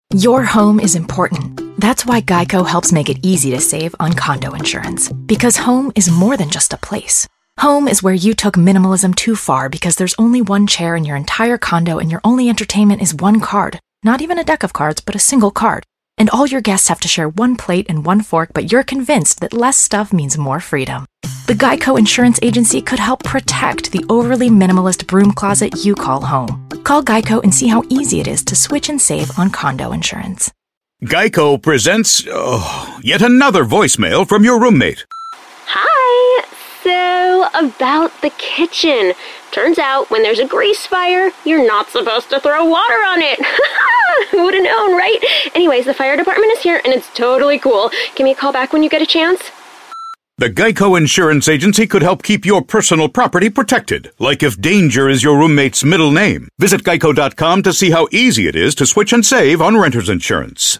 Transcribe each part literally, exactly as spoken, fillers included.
Your home is important. That's why Geico helps make it easy to save on condo insurance. Because home is more than just a place. Home is where you took minimalism too far because there's only one chair in your entire condo and your only entertainment is one card. Not even a deck of cards, but a single card. And all your guests have to share one plate and one fork, but you're convinced that less stuff means more freedom. The Geico Insurance Agency could help protect the overly minimalist broom closet you call home. Call Geico and see how easy it is to switch and save on condo insurance. Geico presents oh, yet another voicemail from your roommate. Hi. So, about the kitchen. Turns out when there's a grease fire, you're not supposed to throw water on it. Who would have known, right? Anyways, the fire department is here and it's totally cool. Give me a call back when you get a chance. The Geico Insurance Agency could help keep your personal property protected, like if danger is your roommate's middle name. Visit geico dot com to see how easy it is to switch and save on renter's insurance.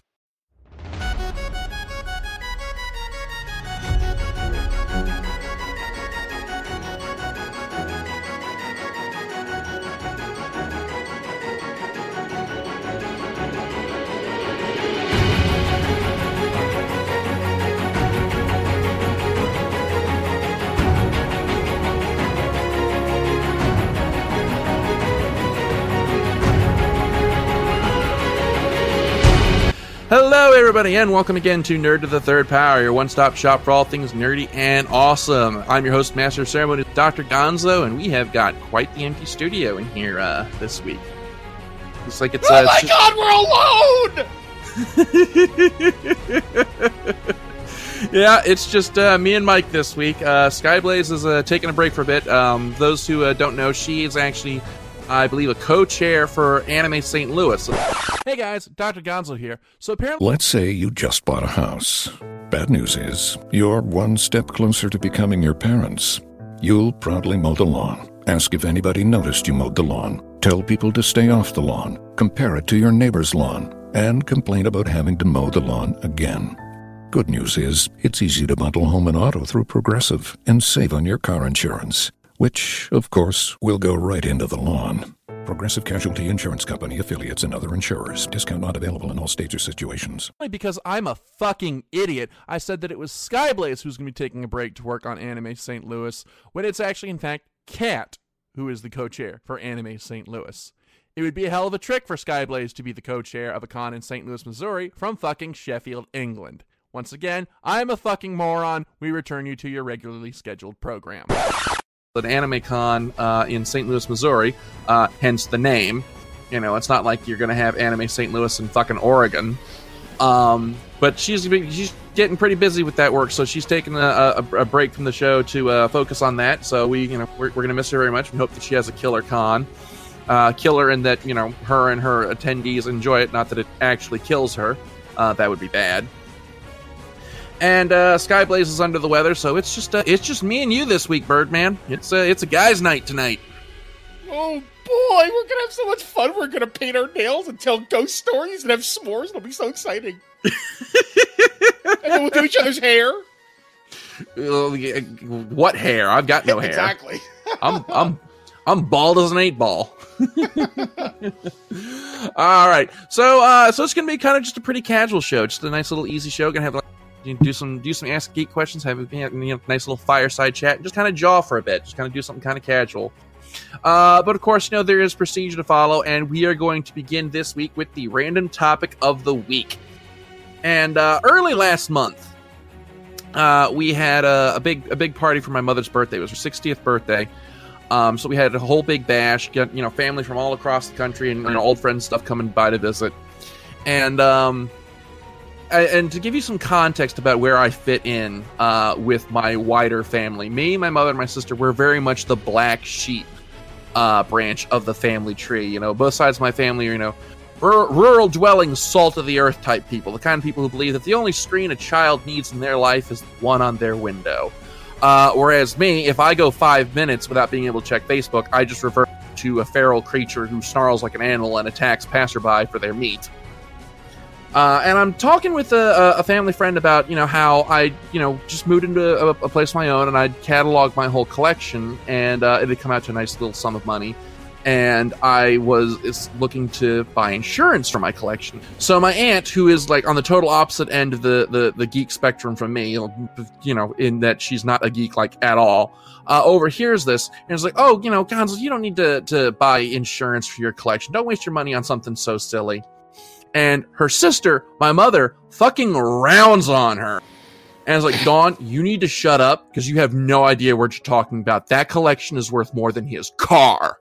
Hello, everybody, and welcome again to Nerd to the Third Power, your one-stop shop for all things nerdy and awesome. I'm your host, Master of Ceremonies, Doctor Gonzo, and we have got quite the empty studio in here uh, this week. Looks like it's. Oh uh, my just... God, we're alone! Yeah, it's just uh, me and Mike this week. Uh, Skyblaze is uh, taking a break for a bit. Um, those who uh, don't know, she is actually, I believe, a co-chair for Anime Saint Louis. Hey guys, Doctor Gonzo here. So apparently, let's say you just bought a house. Bad news is, you're one step closer to becoming your parents. You'll proudly mow the lawn. Ask if anybody noticed you mowed the lawn. Tell people to stay off the lawn. Compare it to your neighbor's lawn. And complain about having to mow the lawn again. Good news is, it's easy to bundle home and auto through Progressive and save on your car insurance. Which, of course, will go right into the lawn. Progressive Casualty Insurance Company, affiliates, and other insurers. Discount not available in all states or situations. because I'm a fucking idiot, I said that it was Skyblaze who's going to be taking a break to work on Anime Saint Louis, when it's actually, in fact, Kat who is the co-chair for Anime Saint Louis. It would be a hell of a trick for Skyblaze to be the co-chair of a con in Saint Louis, Missouri, from fucking Sheffield, England. Once again, I'm a fucking moron. We return you to your regularly scheduled program. An anime con uh, in Saint Louis, Missouri, uh, hence the name. You know, it's not like you're going to have Anime Saint Louis in fucking Oregon. Um, but she's she's getting pretty busy with that work, so she's taking a, a, a break from the show to uh, focus on that. So we, you know, we're, we're going to miss her very much. We hope that she has a killer con. Uh, killer in that, you know, her and her attendees enjoy it, not that it actually kills her. Uh, that would be bad. And uh, Skyblaze is under the weather, so it's just uh, it's just me and you this week, Birdman. It's uh, it's a guy's night tonight. Oh boy, we're gonna have so much fun. We're gonna paint our nails and tell ghost stories and have s'mores. It'll be so exciting. And then we'll do each other's hair. Uh, what hair? I've got no hair. Exactly. I'm I'm I'm bald as an eight ball. All right, so uh, so it's gonna be kind of just a pretty casual show, just a nice little easy show. Gonna have like, you know, do some do some Ask Geek questions, have a you know, nice little fireside chat, and just kind of jaw for a bit, just kind of do something kind of casual. Uh, but of course, you know, there is procedure to follow, and we are going to begin this week with the random topic of the week. And uh, early last month, uh, we had a, a big a big party for my mother's birthday. It was her sixtieth birthday. Um, so we had a whole big bash, got, you know, family from all across the country and, and old friends stuff coming by to visit. And um, I, and to give you some context about where I fit in uh, with my wider family, me, my mother, and my sister, we're very much the black sheep uh, branch of the family tree. You know, both sides of my family are, you know, r- rural dwelling, salt of the earth type people, the kind of people who believe that the only screen a child needs in their life is the one on their window. Uh, whereas me, if I go five minutes without being able to check Facebook, I just revert to a feral creature who snarls like an animal and attacks passerby for their meat. Uh, and I'm talking with a, a family friend about, you know, how I, you know, just moved into a, a place of my own and I'd catalog my whole collection and uh, it had come out to a nice little sum of money. and I was is looking to buy insurance for my collection. So my aunt, who is like on the total opposite end of the, the, the geek spectrum from me, you know, in that she's not a geek like at all, uh, overhears this and is like, oh, you know, Gonzo, you don't need to, to buy insurance for your collection. Don't waste your money on something so silly. And her sister, my mother, fucking rounds on her. And it's like, Dawn, you need to shut up because you have no idea what you're talking about. That collection is worth more than his car.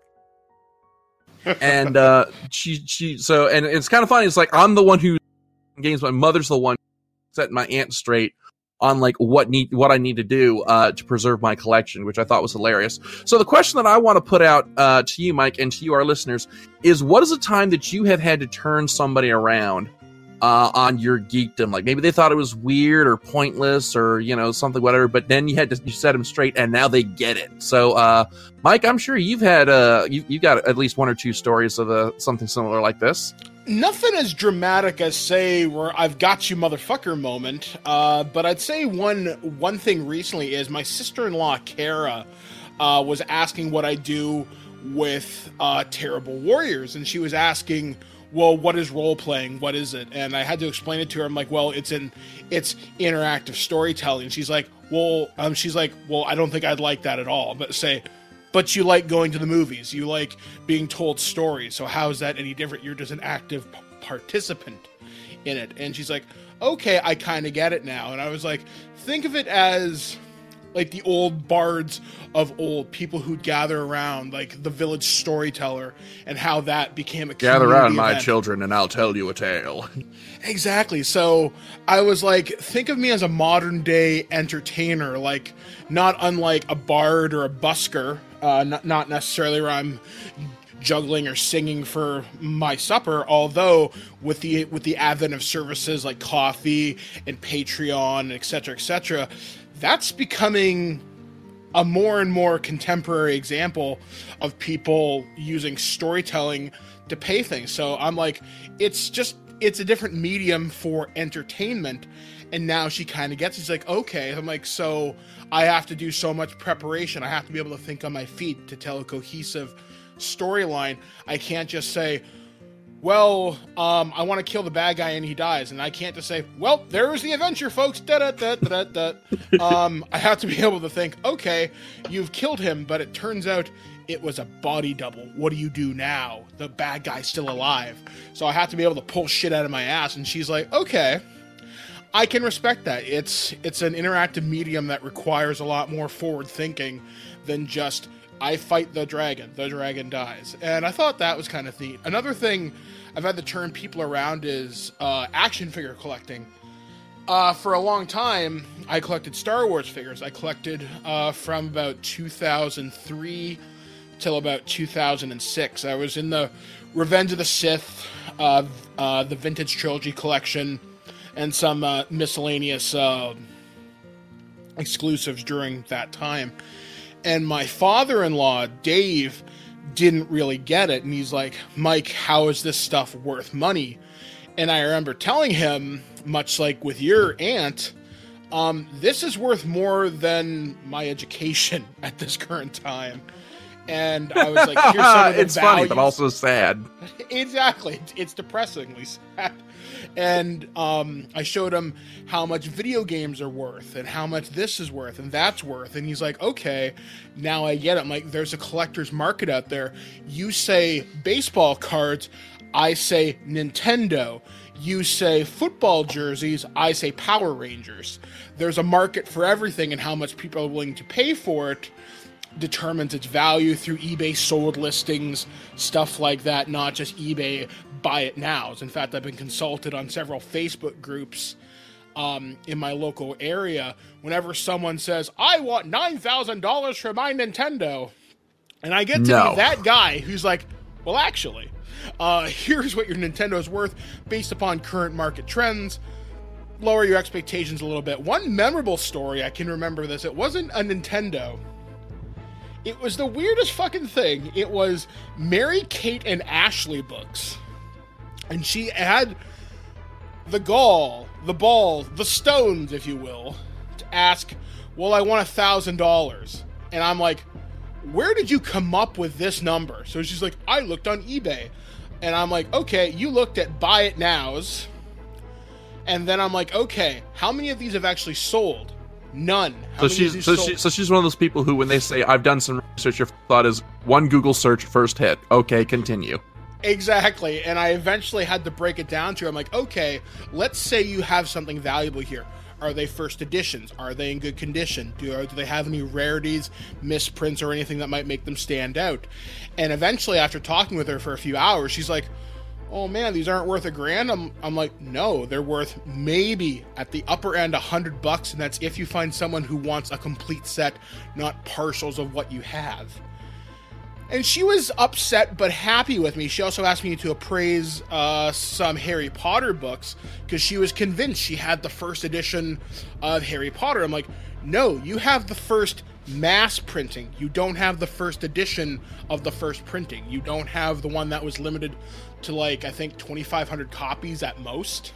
and uh, she, she, so, and it's kind of funny. It's like, I'm the one who games, my mother's the one setting my aunt straight on like what need, what I need to do uh, to preserve my collection, which I thought was hilarious. So the question that I want to put out uh, to you, Mike, and to you, our listeners, is what is a time that you have had to turn somebody around Uh, on your geekdom? Like maybe they thought it was weird or pointless or, you know, something, whatever, but then you had to, you set them straight and now they get it. So, uh, Mike, I'm sure you've had, uh, you, you got at least one or two stories of uh, something similar like this. Nothing as dramatic as, say, where I've got you motherfucker moment. Uh, but I'd say one, one thing recently is my sister-in-law, Kara, uh, was asking what I do with, uh, Terrible Warriors. And she was asking, well, what is role-playing? What is it? And I had to explain it to her. I'm like, well, it's in, it's interactive storytelling. She's like, well, um, she's like, well, I don't think I'd like that at all. But say, but you like going to the movies. You like being told stories. So how is that any different? You're just an active p- participant in it. And she's like, okay, I kind of get it now. And I was like, think of it as like the old bards of old, people who'd gather around, like the village storyteller, and how that became a gather around, my event. children, and I'll tell you a tale. Exactly. So I was like, think of me as a modern day entertainer, like not unlike a bard or a busker, uh, not, not necessarily where I'm juggling or singing for my supper, although with the with the advent of services like Coffee and Patreon, et cetera, et cetera, that's becoming a more and more contemporary example of people using storytelling to pay things. So I'm like, it's just, it's a different medium for entertainment. And now she kind of gets it. She's like, okay. I'm like, so I have to do so much preparation. I have to be able to think on my feet to tell a cohesive storyline. I can't just say, well, um, I want to kill the bad guy and he dies. And I can't just say, well, there's the adventure, folks. Da, da, da, da, da, da. um, I have to be able to think, okay, you've killed him, but it turns out it was a body double. What do you do now? The bad guy's still alive. So I have to be able to pull shit out of my ass. And she's like, okay, I can respect that. It's, it's an interactive medium that requires a lot more forward thinking than just, I fight the dragon, the dragon dies. And I thought that was kind of neat. Another thing I've had to turn people around is uh, action figure collecting. Uh, for a long time, I collected Star Wars figures. I collected uh, from about two thousand three till about two thousand six. I was in the Revenge of the Sith, uh, uh, the Vintage Trilogy collection, and some uh, miscellaneous uh, exclusives during that time. And my father-in-law, Dave, didn't really get it. And he's like, Mike, how is this stuff worth money? And I remember telling him, much like with your aunt, um, this is worth more than my education at this current time. And I was like, here's some of the it's values. funny, but also sad. Exactly. It's depressingly sad. And um, I showed him how much video games are worth and how much this is worth and that's worth. And he's like, okay, now I get it. I'm like, there's a collector's market out there. You say baseball cards, I say Nintendo. You say football jerseys, I say Power Rangers. There's a market for everything, and how much people are willing to pay for it determines its value through eBay sold listings, stuff like that, not just eBay buy it nows. In fact, I've been consulted on several Facebook groups um, in my local area. Whenever someone says, I want nine thousand dollars for my Nintendo, and I get to No. be that guy who's like, well, actually, uh, here's what your Nintendo is worth based upon current market trends. Lower your expectations a little bit. One memorable story, I can remember this. It wasn't a Nintendo. It was the weirdest fucking thing. It was Mary Kate and Ashley books. And she had the gall, the balls, the stones, if you will, to ask, well, I want a thousand dollars. And I'm like, where did you come up with this number? So she's like, I looked on eBay. And I'm like, okay, you looked at Buy It Nows. And then I'm like, okay, how many of these have actually sold? None. How so she's so, she, so she's one of those people who, when they say, I've done some research, your thought is one Google search, first hit. Okay, continue. Exactly. And I eventually had to break it down to her. I'm like, okay, let's say you have something valuable here. Are they first editions? Are they in good condition? Do, do they have any rarities, misprints, or anything that might make them stand out? And eventually, after talking with her for a few hours, she's like, oh man, these aren't worth a grand? I'm, I'm like, no, they're worth maybe at the upper end a hundred bucks, and that's if you find someone who wants a complete set, not partials of what you have. And she was upset but happy with me. She also asked me to appraise uh, some Harry Potter books because she was convinced she had the first edition of Harry Potter. I'm like, no, you have the first mass printing. You don't have the first edition of the first printing. You don't have the one that was limited to, like, I think twenty-five hundred copies at most.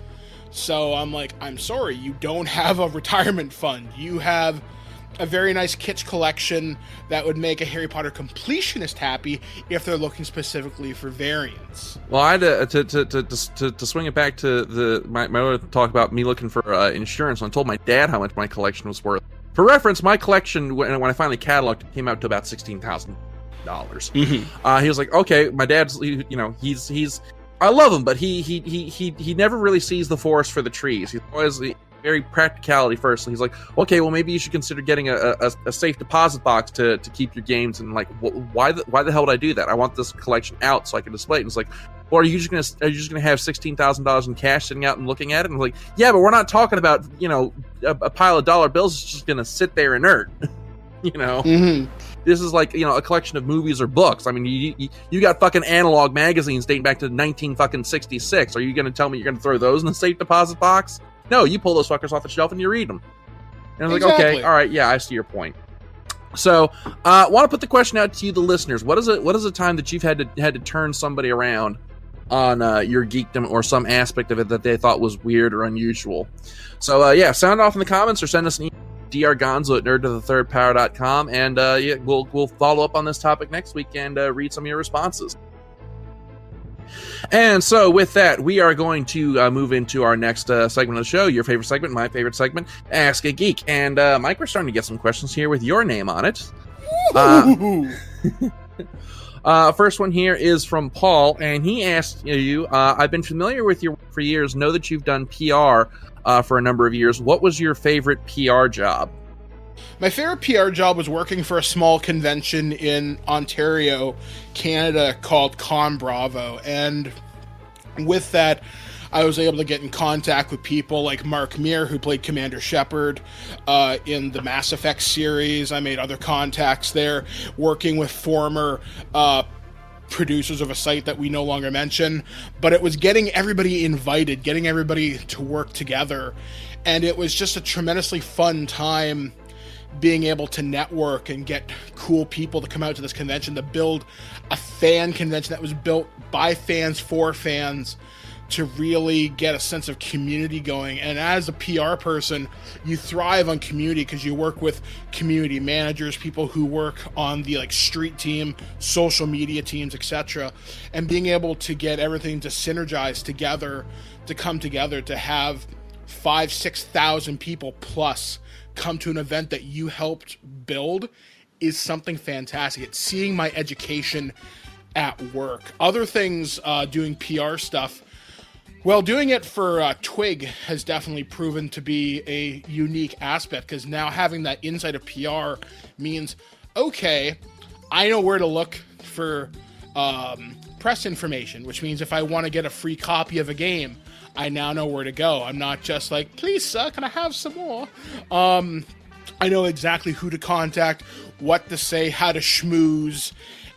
So I'm like, I'm sorry, you don't have a retirement fund. You have a very nice Kitsch collection that would make a Harry Potter completionist happy if they're looking specifically for variants. Well, I had to to to to, to, to swing it back to the my my other talk about me looking for uh, insurance. I told my dad how much my collection was worth. For reference, my collection when when I finally cataloged it came out to about sixteen thousand dollars. Mm-hmm. Uh, he was like, okay, my dad's you know he's he's I love him, but he he he he he never really sees the forest for the trees. He's always very practicality first. And he's like, okay, well, maybe you should consider getting a, a, a safe deposit box to, to keep your games. And like, wh- why the why the hell would I do that? I want this collection out so I can display it. And it's like, well, are you just gonna are you just gonna have sixteen thousand dollars in cash sitting out and looking at it? And I'm like, yeah, but we're not talking about, you know, a, a pile of dollar bills is just gonna sit there inert. you know, mm-hmm. This is like, you know, a collection of movies or books. I mean, you you, you got fucking analog magazines dating back to nineteen fucking sixty-six. Are you gonna tell me you're gonna throw those in the safe deposit box? No, you pull those fuckers off the shelf and you read them. And I was exactly. like, okay, all right, yeah, I see your point. So, I uh, want to put the question out to you, the listeners. What is it? What is a time that you've had to had to turn somebody around on uh, your geekdom or some aspect of it that they thought was weird or unusual? So, uh, yeah, sound off in the comments or send us an email, drgonzo at nerd to the third power dot com, and uh, yeah, we'll we'll follow up on this topic next week and uh, read some of your responses. And so with that, we are going to uh, move into our next uh, segment of the show, your favorite segment, my favorite segment, Ask a Geek. And uh, Mike, we're starting to get some questions here with your name on it. Uh, uh, first one here is from Paul, and he asked you, uh, I've been familiar with you for years, know that you've done P R uh, for a number of years. What was your favorite P R job? My favorite P R job was working for a small convention in Ontario, Canada, called Con Bravo. And with that, I was able to get in contact with people like Mark Meir, who played Commander Shepard uh, in the Mass Effect series. I made other contacts there, working with former uh, producers of a site that we no longer mention. But it was getting everybody invited, getting everybody to work together. And it was just a tremendously fun time being able to network and get cool people to come out to this convention, to build a fan convention that was built by fans for fans, to really get a sense of community going. And as a P R person, you thrive on community because you work with community managers, people who work on the like street team, social media teams, et cetera. And being able to get everything to synergize together, to come together, to have five, six thousand people plus come to an event that you helped build is something fantastic. It's seeing my education at work. Other things, uh, doing P R stuff, well, doing it for uh, Twig has definitely proven to be a unique aspect, because now having that insight of P R means, okay, I know where to look for um, press information, which means if I want to get a free copy of a game, I now know where to go. I'm not just like, please, sir, can I have some more? Um, I know exactly who to contact, what to say, how to schmooze,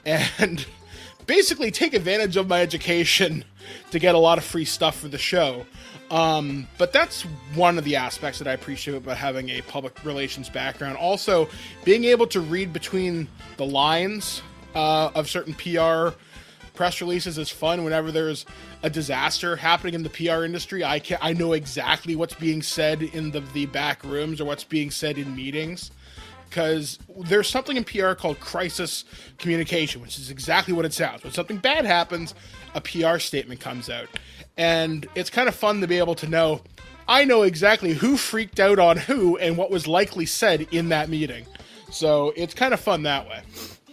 and basically take advantage of my education to get a lot of free stuff for the show. Um, but that's one of the aspects that I appreciate about having a public relations background. Also, being able to read between the lines uh, of certain P R press releases is fun. Whenever there's a disaster happening in the P R industry, I can I know exactly what's being said in the, the back rooms or what's being said in meetings, because there's something in P R called crisis communication, which is exactly what it sounds. When something bad happens, a P R statement comes out. And it's kind of fun to be able to know, I know exactly who freaked out on who and what was likely said in that meeting. So it's kind of fun that way.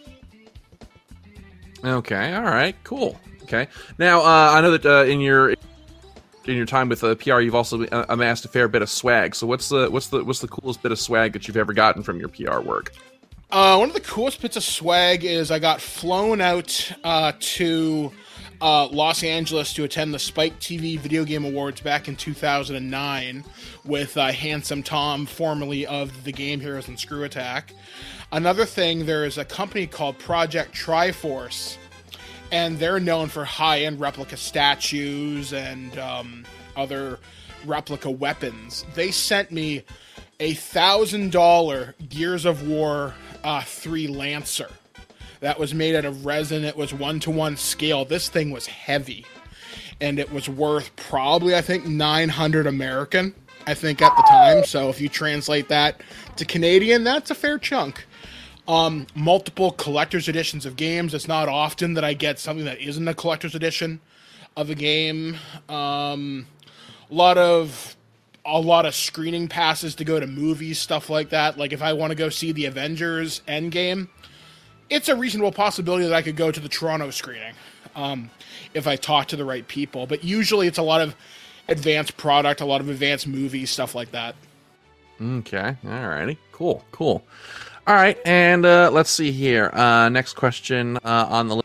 Okay, all right, cool. Okay, now uh, I know that uh, in your in your time with uh, P R, you've also amassed a fair bit of swag. So what's the what's the what's the coolest bit of swag that you've ever gotten from your P R work? Uh, one of the coolest bits of swag is I got flown out uh, to uh, Los Angeles to attend the Spike T V Video Game Awards back in two thousand nine with uh, Handsome Tom, formerly of the Game Heroes and Screw Attack. Another thing, there is a company called Project Triforce, and they're known for high-end replica statues and um, other replica weapons. They sent me a one thousand dollars Gears of War uh, three Lancer that was made out of resin. It was one-to-one scale. This thing was heavy, and it was worth probably, I think, nine hundred American, I think, at the time. So if you translate that to Canadian, that's a fair chunk. Um, multiple collector's editions of games. It's not often that I get something that isn't a collector's edition of a game. Um, a lot of a lot of screening passes to go to movies, stuff like that. Like if I want to go see the Avengers Endgame, it's a reasonable possibility that I could go to the Toronto screening um, if I talk to the right people. But usually it's a lot of advanced product, a lot of advanced movies, stuff like that. Okay, alrighty, cool, cool. All right, and uh, let's see here. Uh, next question uh, on the list.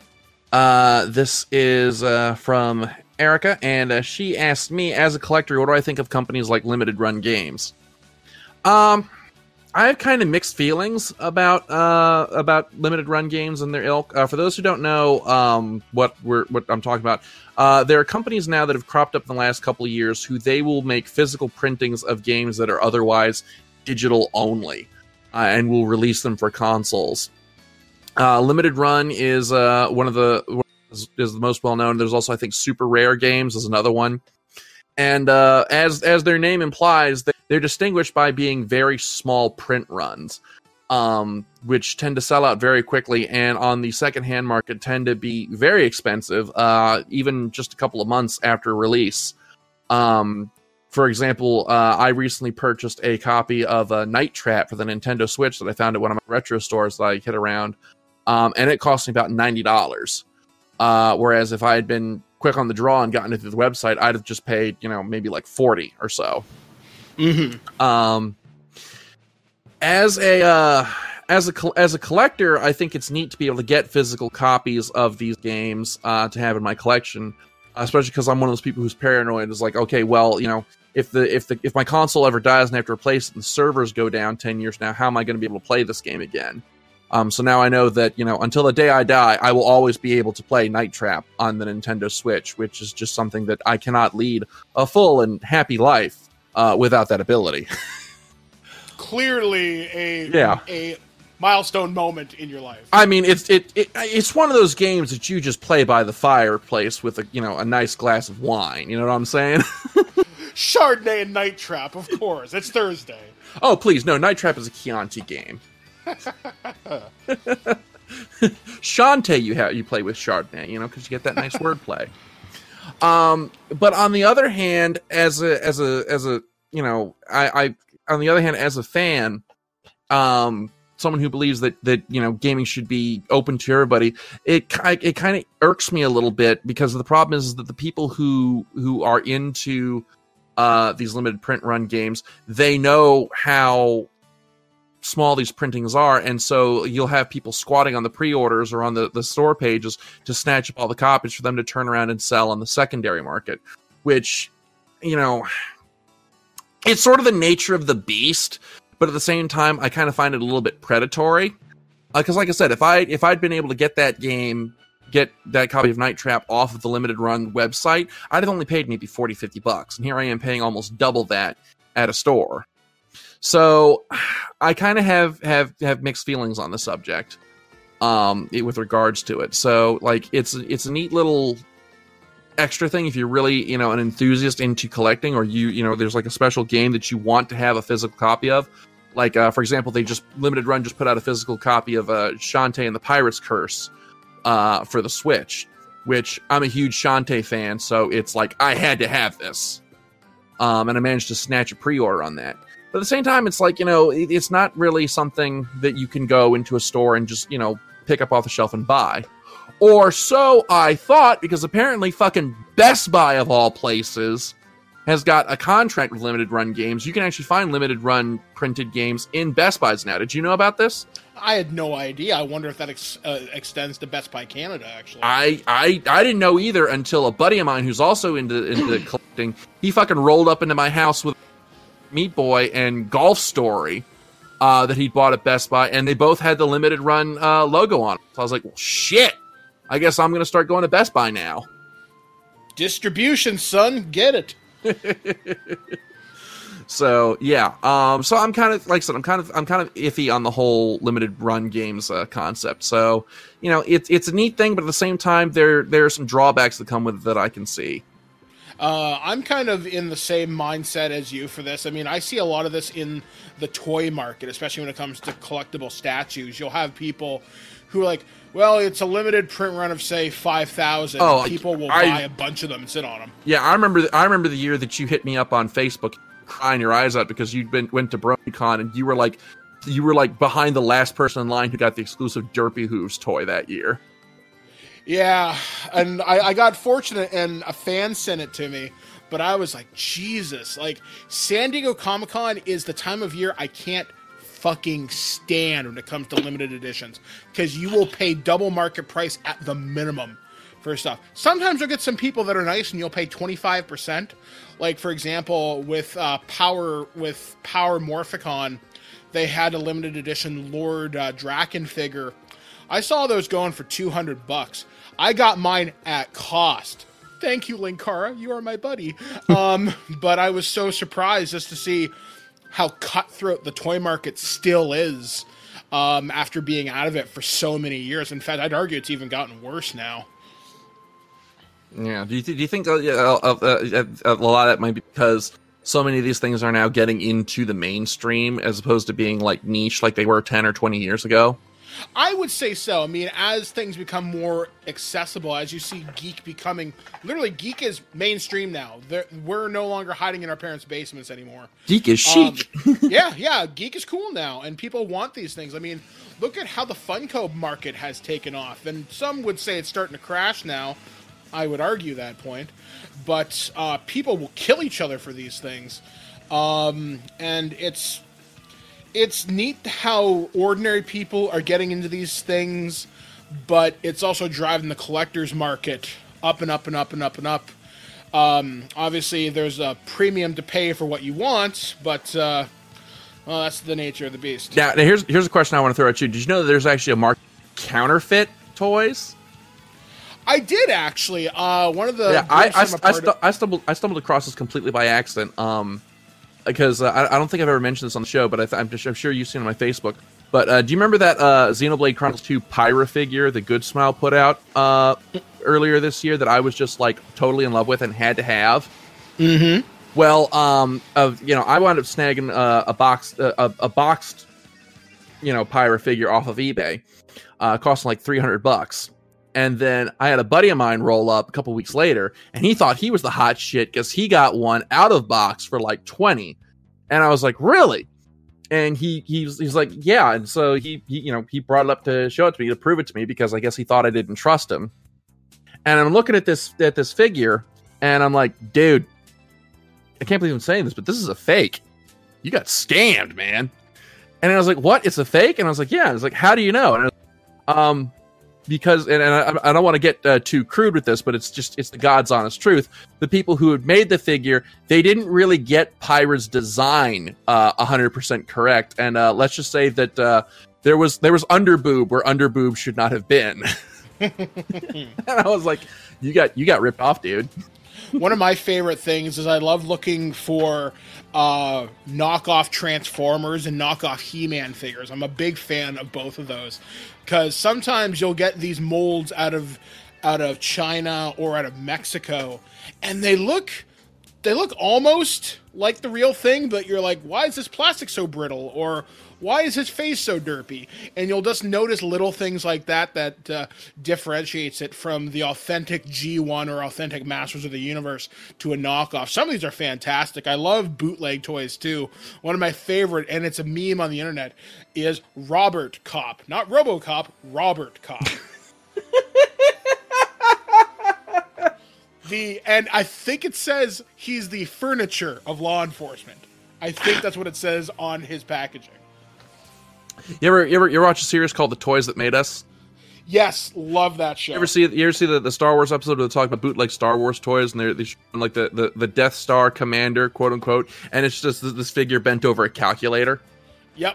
Uh, this is uh, from Erica, and uh, she asked me, as a collector, what do I think of companies like Limited Run Games? Um, I have kind of mixed feelings about uh, about Limited Run Games and their ilk. Uh, for those who don't know um, what we're what I'm talking about, uh, there are companies now that have cropped up in the last couple of years who they will make physical printings of games that are otherwise digital only. Uh, and we'll release them for consoles. Uh, Limited Run is uh, one of the is, is the most well known. There's also, I think, Super Rare Games is another one. And uh, as as their name implies, they're distinguished by being very small print runs, um, which tend to sell out very quickly, and on the secondhand market tend to be very expensive, uh, even just a couple of months after release. Um, For example, uh, I recently purchased a copy of uh, Night Trap for the Nintendo Switch that I found at one of my retro stores that I hit around, um, and it cost me about ninety dollars. Uh, whereas if I had been quick on the draw and gotten it through the website, I'd have just paid, you know, maybe like forty or so. Mm-hmm. Um, as a uh, as a as a collector, I think it's neat to be able to get physical copies of these games uh, to have in my collection. Especially because I'm one of those people who's paranoid. Is like, okay, well, you know, if the if the if my console ever dies and I have to replace it and the servers go down ten years now, how am I going to be able to play this game again? Um, so now I know that, you know, until the day I die, I will always be able to play Night Trap on the Nintendo Switch, which is just something that I cannot lead a full and happy life uh, without that ability. Clearly, a yeah. a. milestone moment in your life. I mean, it's it, it it's one of those games that you just play by the fireplace with a you know a nice glass of wine. You know what I'm saying? Chardonnay and Night Trap, of course. It's Thursday. Oh, please, no. Night Trap is a Chianti game. Shantae, you have you play with Chardonnay, you know, because you get that nice wordplay. Um, but on the other hand, as a as a as a you know, I, I on the other hand, as a fan, um. someone who believes that, that you know gaming should be open to everybody, it it kind of irks me a little bit, because the problem is that the people who who are into uh, these limited print run games, they know how small these printings are, and so you'll have people squatting on the pre-orders or on the, the store pages to snatch up all the copies for them to turn around and sell on the secondary market, which, you know, it's sort of the nature of the beast. But at the same time, I kind of find it a little bit predatory. Because uh, like I said, if, I, if I'd been able to get that game, get that copy of Night Trap off of the Limited Run website, I'd have only paid maybe forty, fifty bucks. And here I am paying almost double that at a store. So I kind of have, have, have mixed feelings on the subject um, it, with regards to it. So like it's, it's a neat little extra thing if you're really, you know, an enthusiast into collecting, or you, you know, there's like a special game that you want to have a physical copy of. Like, uh, for example, they just Limited Run just put out a physical copy of uh, Shantae and the Pirate's Curse uh, for the Switch, which I'm a huge Shantae fan, so it's like I had to have this, um, and I managed to snatch a pre-order on that. But at the same time, it's like, you know, it, it's not really something that you can go into a store and just, you know, pick up off the shelf and buy. Or so I thought, because apparently fucking Best Buy of all places has got a contract with Limited Run games. You can actually find Limited Run printed games in Best Buys now. Did you know about this? I had no idea. I wonder if that ex- uh, extends to Best Buy Canada, actually. I, I I didn't know either until a buddy of mine who's also into, into collecting, he fucking rolled up into my house with Meat Boy and Golf Story uh, that he'd bought at Best Buy, and they both had the Limited Run uh, logo on it. So I was like, well, shit. I guess I'm going to start going to Best Buy now. Distribution, son. Get it. So yeah, um, so I'm kind of like I said, I'm kind of I'm kind of iffy on the whole Limited Run games uh, concept. So you know, it's it's a neat thing, but at the same time, there there are some drawbacks that come with it that I can see. Uh, I'm kind of in the same mindset as you for this. I mean, I see a lot of this in the toy market, especially when it comes to collectible statues. You'll have people who are like, well, it's a limited print run of, say, five thousand. Oh, people will I, buy a bunch of them and sit on them. Yeah, I remember the, I remember the year that you hit me up on Facebook crying your eyes out because you'd been went to BronyCon and you were like you were like behind the last person in line who got the exclusive Derpy Hooves toy that year. Yeah, and I, I got fortunate and a fan sent it to me, but I was like, Jesus, like San Diego Comic-Con is the time of year I can't fucking stand when it comes to limited editions, because you will pay double market price at the minimum for stuff. Sometimes you'll get some people that are nice and you'll pay twenty-five percent. Like, for example, with uh, Power with Power Morphicon, they had a limited edition Lord uh, Draken figure. I saw those going for two hundred bucks. I got mine at cost. Thank you, Linkara. You are my buddy. Um, but I was so surprised just to see how cutthroat the toy market still is um, after being out of it for so many years. In fact, I'd argue it's even gotten worse now. Yeah. Do you, th- do you think uh, uh, uh, a lot of that might be because so many of these things are now getting into the mainstream as opposed to being like niche like they were ten or twenty years ago? I would say so. I mean, as things become more accessible, as you see geek becoming... Literally, geek is mainstream now. They're, we're no longer hiding in our parents' basements anymore. Geek is chic. Um, yeah, yeah, geek is cool now, and people want these things. I mean, look at how the Funko market has taken off, and some would say it's starting to crash now. I would argue that point. But uh, people will kill each other for these things. Um, and it's... It's neat how ordinary people are getting into these things, but it's also driving the collector's market up and up and up and up and up. Um, obviously, there's a premium to pay for what you want, but uh, well, that's the nature of the beast. Now, now here's here's a question I want to throw at you. Did you know that there's actually a market counterfeit toys? I did actually. Uh, one of the yeah, I I, I, stu- of- I stumbled I stumbled across this completely by accident. Um. Because uh, I, I don't think I've ever mentioned this on the show, but I th- I'm, just, I'm sure you've seen it on my Facebook. But uh, do you remember that uh, Xenoblade Chronicles two Pyra figure that Good Smile put out uh, earlier this year that I was just like totally in love with and had to have? Mm-hmm. Well, um, of you know, I wound up snagging uh, a box, uh, a, a boxed, you know, Pyra figure off of eBay, uh, costing like three hundred bucks. And then I had a buddy of mine roll up a couple weeks later, and he thought he was the hot shit because he got one out of box for like twenty. And I was like, really? And he he's he's like, yeah. And so he, he you know he brought it up to show it to me to prove it to me because I guess he thought I didn't trust him. And I'm looking at this at this figure, and I'm like, dude, I can't believe I'm saying this, but this is a fake. You got scammed, man. And I was like, what? It's a fake? And I was like, yeah. I was like, how do you know? And I was like, um. Because, and, and I, I don't want to get uh, too crude with this, but it's just, it's the God's honest truth. The people who had made the figure, they didn't really get Pyra's design uh, one hundred percent correct. And uh, let's just say that uh, there was there was underboob where underboob should not have been. And I was like, you got you got ripped off, dude. One of my favorite things is I love looking for uh, knockoff Transformers and knockoff He-Man figures. I'm a big fan of both of those because sometimes you'll get these molds out of out of China or out of Mexico, and they look they look almost like the real thing, but you're like, why is this plastic so brittle? Or why is his face so derpy? And you'll just notice little things like that that uh, differentiates it from the authentic G one or authentic Masters of the Universe to a knockoff. Some of these are fantastic. I love bootleg toys too. One of my favorite, and it's a meme on the internet, is Robert Cop. Not RoboCop, Robert Cop. The, and I think it says he's the furniture of law enforcement. I think that's what it says on his packaging. You ever, you ever, you ever watch a series called The Toys That Made Us? Yes, love that show. You ever see, you ever see the, the Star Wars episode where they talk about bootleg Star Wars toys, and they're, they're like the, the, the Death Star commander, quote unquote, and it's just this figure bent over a calculator? Yep.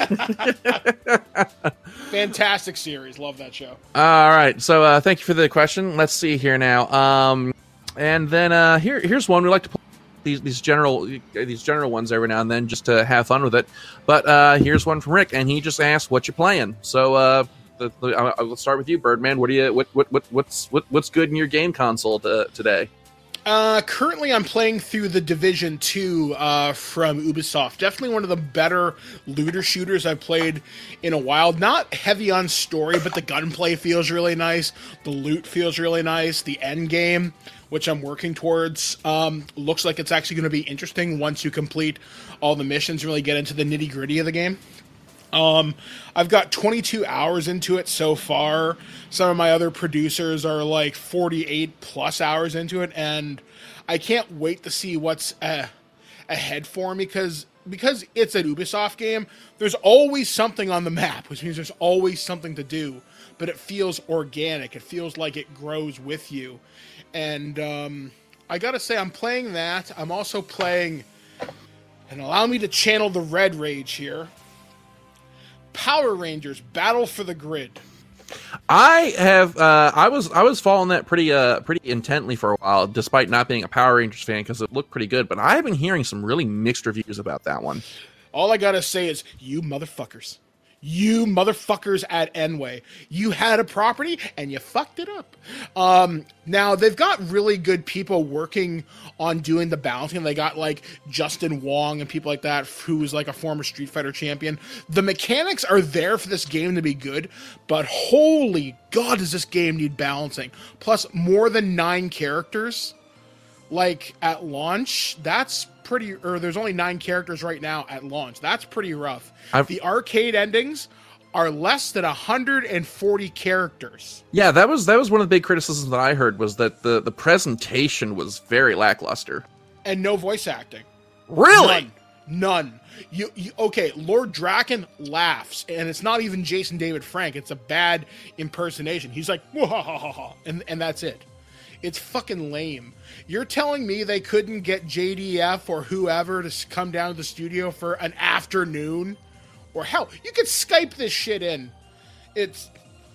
Fantastic series. Love that show. All right. So uh, thank you for the question. Let's see here now. Um, and then uh, here here's one we like to play these these general these general ones every now and then just to have fun with it. But uh, here's one from Rick, and he just asked what you're playing. So uh, the, the, I, I'll start with you, Birdman. What do you what what, what what's what, what's good in your game console to, today? Uh, currently, I'm playing through The Division two uh, from Ubisoft. Definitely one of the better looter shooters I've played in a while. Not heavy on story, but the gunplay feels really nice. The loot feels really nice. The end game, which I'm working towards, um, looks like it's actually going to be interesting once you complete all the missions and really get into the nitty-gritty of the game. Um, I've got twenty-two hours into it so far. Some of my other producers are like forty-eight plus hours into it, and I can't wait to see what's uh, ahead for me because because it's an Ubisoft game. There's always something on the map, which means there's always something to do. But it feels organic. It feels like it grows with you, and um, I gotta say, I'm playing that. I'm also playing, and allow me to channel the Red Rage here, Power Rangers Battle for the Grid. I have uh, I was I was following that pretty uh pretty intently for a while, despite not being a Power Rangers fan because it looked pretty good. But I've been hearing some really mixed reviews about that one. All I gotta say is, you motherfuckers. You motherfuckers at Enway. You had a property and you fucked it up. Um, now, they've got really good people working on doing the balancing. They got, like, Justin Wong and people like that, who's, like, a former Street Fighter champion. The mechanics are there for this game to be good, but holy God, does this game need balancing. Plus, more than nine characters, like, at launch, that's pretty, or there's only nine characters right now at launch. That's pretty rough. I've, the arcade endings are less than one hundred forty characters. Yeah, that was that was one of the big criticisms that I heard, was that the, the presentation was very lackluster. And no voice acting. Really? None. None. You, you okay, Lord Draken laughs, and it's not even Jason David Frank. It's a bad impersonation. He's like, and and that's it. It's fucking lame. You're telling me they couldn't get J D F or whoever to come down to the studio for an afternoon? Or hell, you could Skype this shit in. It's...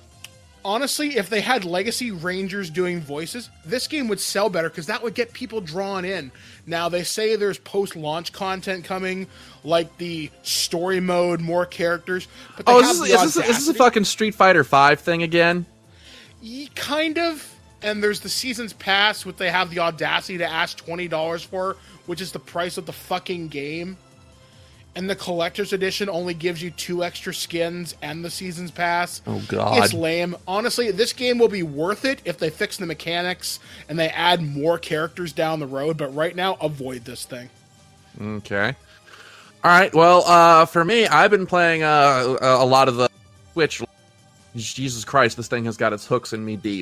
Honestly, if they had Legacy Rangers doing voices, this game would sell better because that would get people drawn in. Now, they say there's post-launch content coming, like the story mode, more characters. But they oh, have is, the this, is, this, is this a fucking Street Fighter five thing again? Yeah, kind of. And there's the Seasons Pass, which they have the audacity to ask twenty dollars for, which is the price of the fucking game. And the Collector's Edition only gives you two extra skins and the Seasons Pass. Oh, God. It's lame. Honestly, this game will be worth it if they fix the mechanics and they add more characters down the road. But right now, avoid this thing. Okay. All right. Well, uh, for me, I've been playing uh, a lot of the Switch. Jesus Christ, this thing has got its hooks in me deep.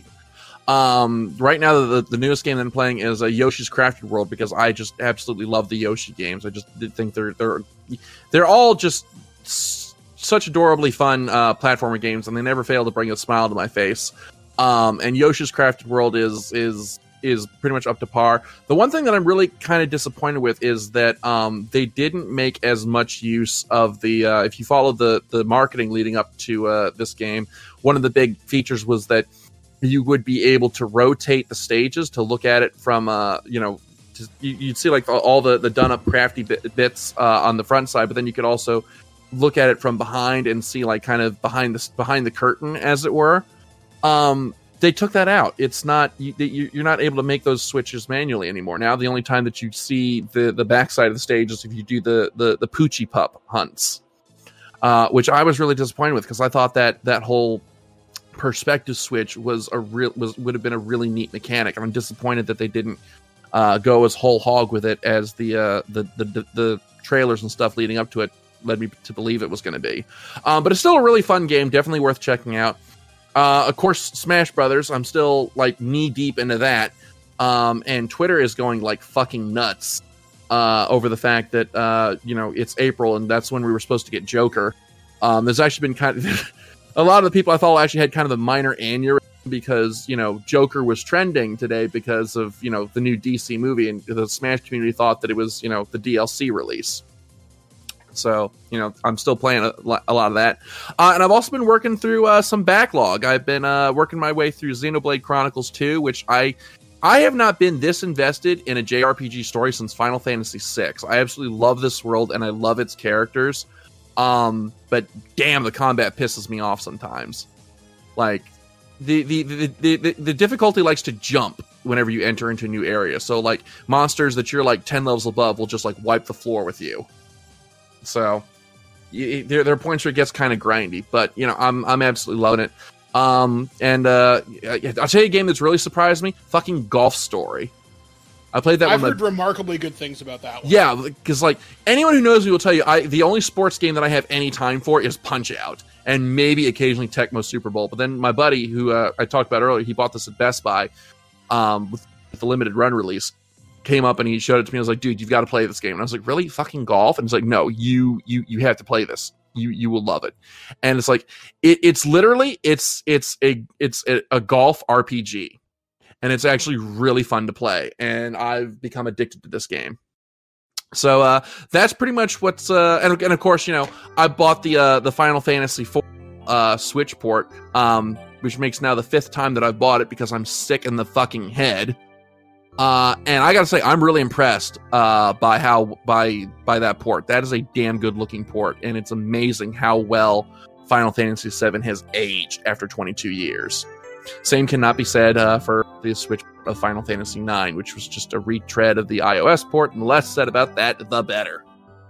Um, right now, the, the newest game that I'm playing is uh, Yoshi's Crafted World because I just absolutely love the Yoshi games. I just think they're they're they're all just s- such adorably fun uh, platformer games, and they never fail to bring a smile to my face. Um, and Yoshi's Crafted World is is is pretty much up to par. The one thing that I'm really kind of disappointed with is that um, they didn't make as much use of the. Uh, if you follow the the marketing leading up to uh, this game, one of the big features was that you would be able to rotate the stages to look at it from, uh, you know, to, you, you'd see like all the, the done up crafty bit, bits uh, on the front side, but then you could also look at it from behind and see like kind of behind the behind the curtain, as it were. Um, they took that out. It's not you, you're not able to make those switches manually anymore. Now the only time that you see the the backside of the stage is if you do the the the Poochie Pup hunts, uh, which I was really disappointed with because I thought that that whole perspective switch was a real was would have been a really neat mechanic. And I'm disappointed that they didn't uh, go as whole hog with it as the uh, the, the the the trailers and stuff leading up to it led me to believe it was going to be. Um, but it's still a really fun game, definitely worth checking out. Uh, of course, Smash Brothers, I'm still like knee deep into that. Um, and Twitter is going like fucking nuts uh, over the fact that, uh, you know, it's April and that's when we were supposed to get Joker. Um, there's actually been kind of a lot of the people I follow actually had kind of a minor aneurysm because, you know, Joker was trending today because of, you know, the new D C movie, and the Smash community thought that it was, you know, the D L C release. So, you know, I'm still playing a, a lot of that. Uh, and I've also been working through uh, some backlog. I've been uh, working my way through Xenoblade Chronicles two, which I I have not been this invested in a J R P G story since Final Fantasy six. I absolutely love this world, and I love its characters. Um, but damn, the combat pisses me off sometimes. Like, the the, the, the, the the difficulty likes to jump whenever you enter into a new area. So, like, monsters that you're, like, ten levels above will just, like, wipe the floor with you. So you, there, there are points where it gets kind of grindy, but you know, I'm I'm absolutely loving it. Um, and uh, I'll tell you a game that's really surprised me: fucking Golf Story. I played that. I've one heard my, remarkably good things about that one. Yeah, because like anyone who knows me will tell you, I the only sports game that I have any time for is Punch Out, and maybe occasionally Tecmo Super Bowl. But then my buddy, who uh, I talked about earlier, he bought this at Best Buy um, with, with the limited run release. Came up and he showed it to me. I was like, dude, you've got to play this game. And I was like, really? Fucking golf? And he's like, no, you you you have to play this. You you will love it. And it's like it, it's literally it's it's a it's a, a golf R P G. And it's actually really fun to play. And I've become addicted to this game. So uh, that's pretty much what's uh, and, and of course, you know, I bought the uh, the Final Fantasy four uh, Switch port, um, which makes now the fifth time that I've bought it because I'm sick in the fucking head. Uh, and I gotta say, I'm really impressed uh, by how by by that port. That is a damn good looking port, and it's amazing how well Final Fantasy seven has aged after twenty-two years. Same cannot be said uh, for the Switch of Final Fantasy nine, which was just a retread of the iOS port, and the less said about that, the better.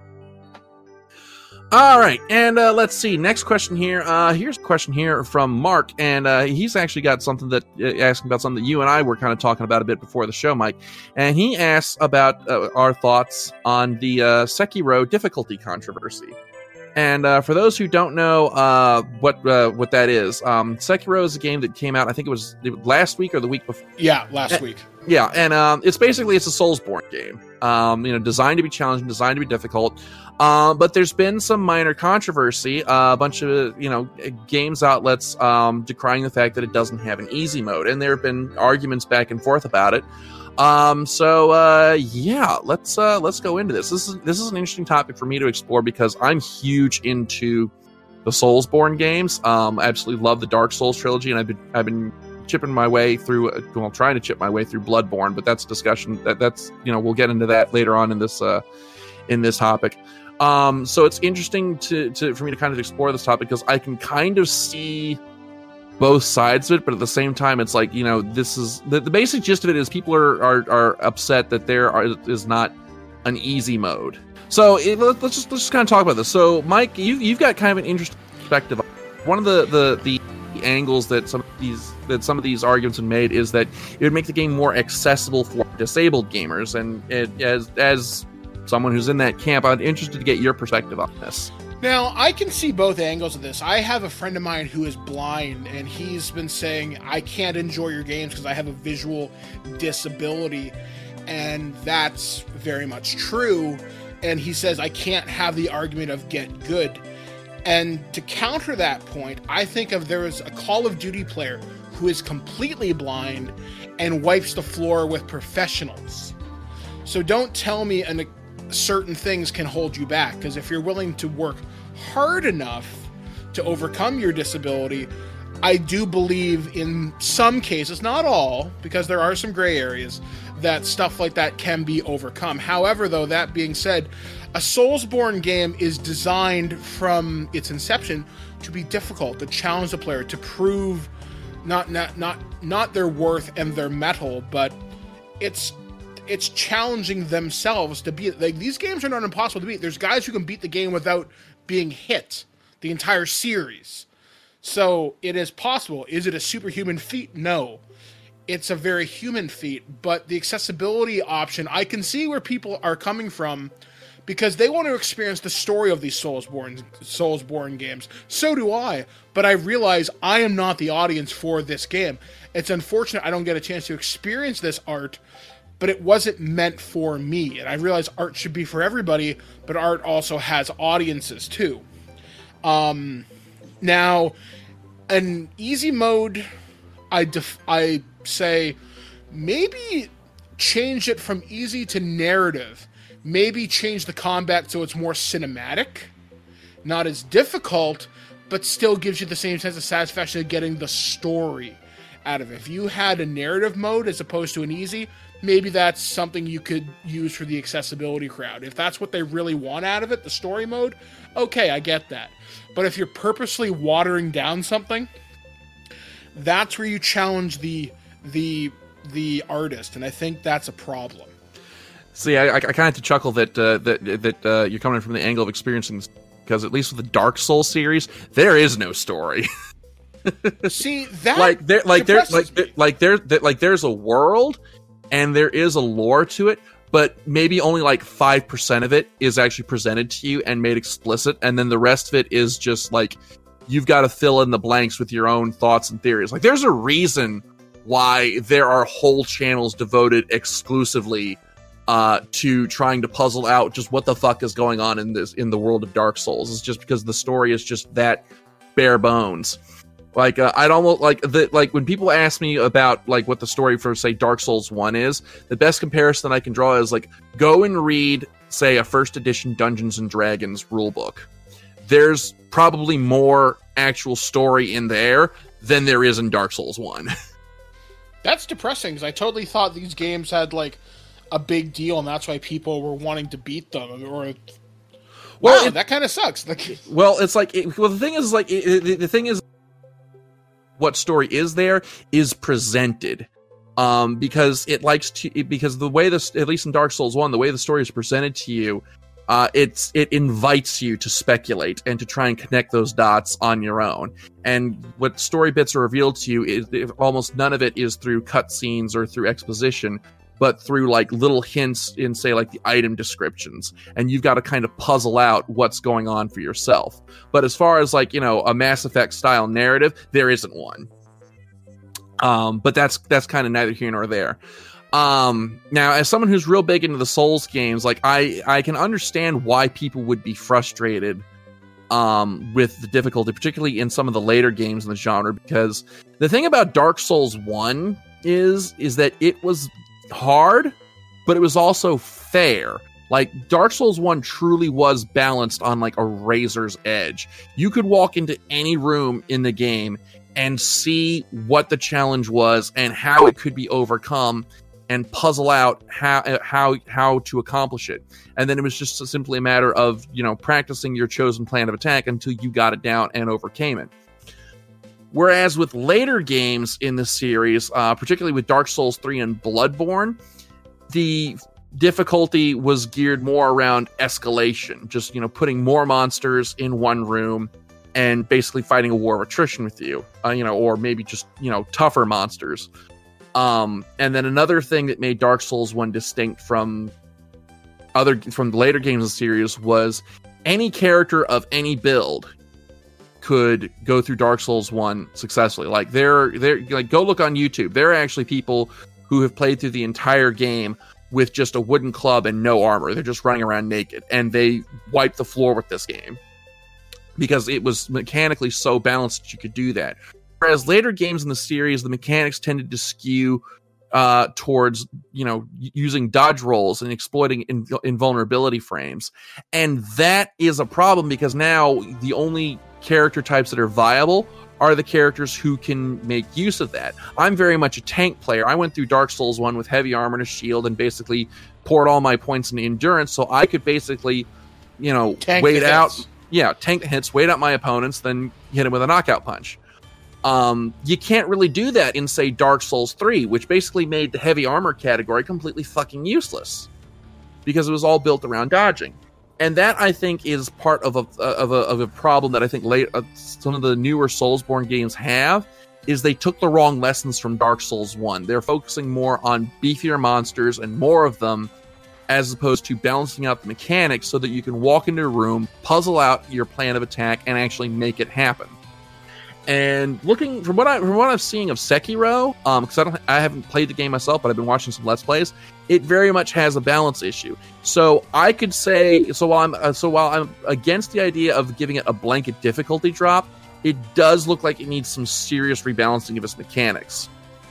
All right, and uh, let's see. Next question here. Uh, here's a question here from Mark, and uh, he's actually got something that uh, asking about something that you and I were kind of talking about a bit before the show, Mike. And he asks about uh, our thoughts on the uh, Sekiro difficulty controversy. And uh, for those who don't know uh, what uh, what that is, um, Sekiro is a game that came out. I think it was last week or the week before. Yeah, last and, week. Yeah, and um, it's basically it's a Soulsborne game. Um, you know, designed to be challenging, designed to be difficult. Um, but there's been some minor controversy. Uh, a bunch of you know games outlets um, decrying the fact that it doesn't have an easy mode, and there have been arguments back and forth about it. Um, so uh, yeah, let's uh, let's go into this. This is this is an interesting topic for me to explore because I'm huge into the Soulsborne games. Um, I absolutely love the Dark Souls trilogy, and I've been I've been chipping my way through. Well, trying to chip my way through Bloodborne, but that's a discussion. That that's you know we'll get into that later on in this uh, in this topic. Um, so it's interesting to, to for me to kind of explore this topic because I can kind of see both sides of it, but at the same time, it's like, you know, this is the, the basic gist of it is people are, are, are upset that there are, is not an easy mode. So it, let's just let's just kind of talk about this. So Mike, you you've got kind of an interesting perspective. One of the, the, the angles that some of these that some of these arguments have made is that it would make the game more accessible for disabled gamers, and it, as as someone who's in that camp, I'm interested to get your perspective on this. Now, I can see both angles of this. I have a friend of mine who is blind, and he's been saying, I can't enjoy your games because I have a visual disability, and that's very much true. And he says, I can't have the argument of get good. And to counter that point, I think of there is a Call of Duty player who is completely blind and wipes the floor with professionals. So don't tell me an certain things can hold you back, because if you're willing to work hard enough to overcome your disability, I do believe in some cases, not all, because there are some gray areas, that stuff like that can be overcome. However, though, that being said, a Soulsborne game is designed from its inception to be difficult, to challenge the player, to prove not not not not their worth and their mettle, but it's it's challenging themselves to beat. Like, these games are not impossible to beat. There's guys who can beat the game without being hit the entire series. So it is possible. Is it a superhuman feat? No. It's a very human feat, but the accessibility option, I can see where people are coming from, because they want to experience the story of these Soulsborne Soulsborne games. So do I, but I realize I am not the audience for this game. It's unfortunate I don't get a chance to experience this art, but it wasn't meant for me. And I realize art should be for everybody, but art also has audiences too. Um, now, an easy mode, I def- I say maybe change it from easy to narrative. Maybe change the combat so it's more cinematic, not as difficult, but still gives you the same sense of satisfaction of getting the story out of it. If you had a narrative mode as opposed to an easy, maybe that's something you could use for the accessibility crowd. If that's what they really want out of it, the story mode, okay, I get that. But if you're purposely watering down something, that's where you challenge the the the artist, and I think that's a problem. See, I, I kind of have to chuckle that uh, that that uh, you're coming from the angle of experiencing this, because at least with the Dark Souls series, there is no story. See, that like there, like there, like me. there, like there, there, like there's a world, and there is a lore to it, but maybe only like five percent of it is actually presented to you and made explicit, and then the rest of it is just like you've got to fill in the blanks with your own thoughts and theories. Like, there's a reason why there are whole channels devoted exclusively uh, to trying to puzzle out just what the fuck is going on in this in the world of Dark Souls. It's just because the story is just that bare bones. Like, uh, I'd almost like the like when people ask me about like what the story for, say, Dark Souls one is, the best comparison I can draw is like, go and read, say, a first edition Dungeons and Dragons rulebook. There's probably more actual story in there than there is in Dark Souls one. That's depressing, because I totally thought these games had like a big deal, and that's why people were wanting to beat them. Or, well, wow, it, that kind of sucks. Like, well, it's like, it, well, the thing is, like, it, the, the thing is, what story is there is presented, um, because it likes to, it, because the way this, at least in Dark Souls one, the way the story is presented to you, uh, it's it invites you to speculate and to try and connect those dots on your own. And what story bits are revealed to you is it, almost none of it is through cutscenes or through exposition, but through like little hints in, say, like the item descriptions, and you've got to kind of puzzle out what's going on for yourself. But as far as like, you know, a Mass Effect style narrative, there isn't one. Um, but that's that's kind of neither here nor there. Um, now, as someone who's real big into the Souls games, like I I can understand why people would be frustrated um, with the difficulty, particularly in some of the later games in the genre, because the thing about Dark Souls one is is that it was hard, but it was also fair. Like, Dark Souls one truly was balanced on like a razor's edge. You could walk into any room in the game and see what the challenge was and how it could be overcome, and puzzle out how how how to accomplish it. And then it was just simply a matter of, you know, practicing your chosen plan of attack until you got it down and overcame it. Whereas with later games in the series, uh, particularly with Dark Souls three and Bloodborne, the difficulty was geared more around escalation. Just, you know, putting more monsters in one room and basically fighting a war of attrition with you, uh, you know, or maybe just, you know, tougher monsters. Um, and then another thing that made Dark Souls one distinct from other from the later games of the series was any character of any build could go through Dark Souls one successfully. Like, there, there, like, go look on YouTube. There are actually people who have played through the entire game with just a wooden club and no armor. They're just running around naked, and they wiped the floor with this game because it was mechanically so balanced that you could do that. Whereas later games in the series, the mechanics tended to skew uh, towards, you know, using dodge rolls and exploiting inv- invulnerability frames. And that is a problem, because now the only character types that are viable are the characters who can make use of that. I'm very much a tank player. I went through Dark Souls one with heavy armor and a shield and basically poured all my points into endurance, so I could basically, you know, tank wait out, yeah, tank hits, wait out my opponents, then hit him with a knockout punch. Um, you can't really do that in, say, Dark Souls three, which basically made the heavy armor category completely fucking useless because it was all built around dodging. And that, I think, is part of a of a, of a problem that I think late, uh, some of the newer Soulsborne games have, is they took the wrong lessons from Dark Souls one. They're focusing more on beefier monsters and more of them, as opposed to balancing out the mechanics so that you can walk into a room, puzzle out your plan of attack, and actually make it happen. And looking from what I from what I'm seeing of Sekiro, um, because I don't I haven't played the game myself, but I've been watching some Let's Plays. It very much has a balance issue. So I could say, so while I'm uh, so while I'm against the idea of giving it a blanket difficulty drop, it does look like it needs some serious rebalancing of its mechanics.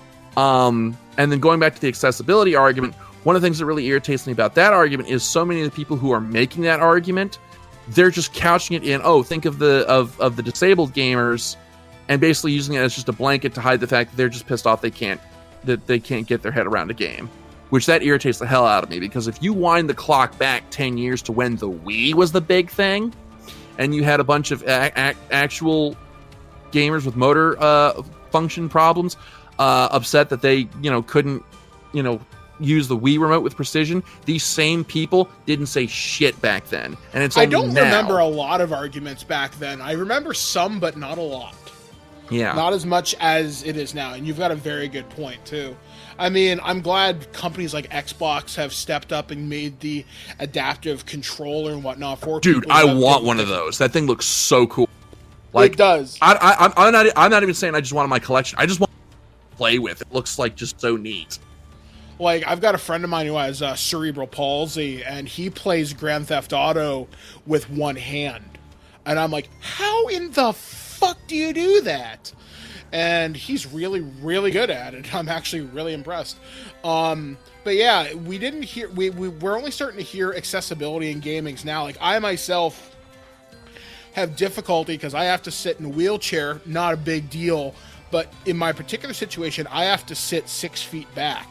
Um, and then going back to the accessibility argument, one of the things that really irritates me about that argument is so many of the people who are making that argument, they're just couching it in, oh, think of the of of the disabled gamers. And basically using it as just a blanket to hide the fact that they're just pissed off they can't that they can't get their head around a game, which that irritates the hell out of me. Because if you wind the clock back ten years to when the Wii was the big thing, and you had a bunch of a- a- actual gamers with motor uh, function problems uh, upset that they you know couldn't you know use the Wii remote with precision, these same people didn't say shit back then. And it's I don't now. remember a lot of arguments back then. I remember some, but not a lot. Yeah. Not as much as it is now. And you've got a very good point, too. I mean, I'm glad companies like Xbox have stepped up and made the adaptive controller and whatnot for Dude, people. I who have want been- one of those. That thing looks so cool. Like, it does. I, I, I'm- I'm not. I'm not even saying I just want it in my collection. I just want to play with. It looks like just so neat. Like, I've got a friend of mine who has uh, cerebral palsy, and he plays Grand Theft Auto with one hand. And I'm like, how in the fuck do you do that? And he's really, really good at it. I'm actually really impressed. Um, but yeah, we didn't hear, we, we, we're only starting to hear accessibility in gamings now. Like, I myself have difficulty because I have to sit in a wheelchair, not a big deal. But in my particular situation, I have to sit six feet back.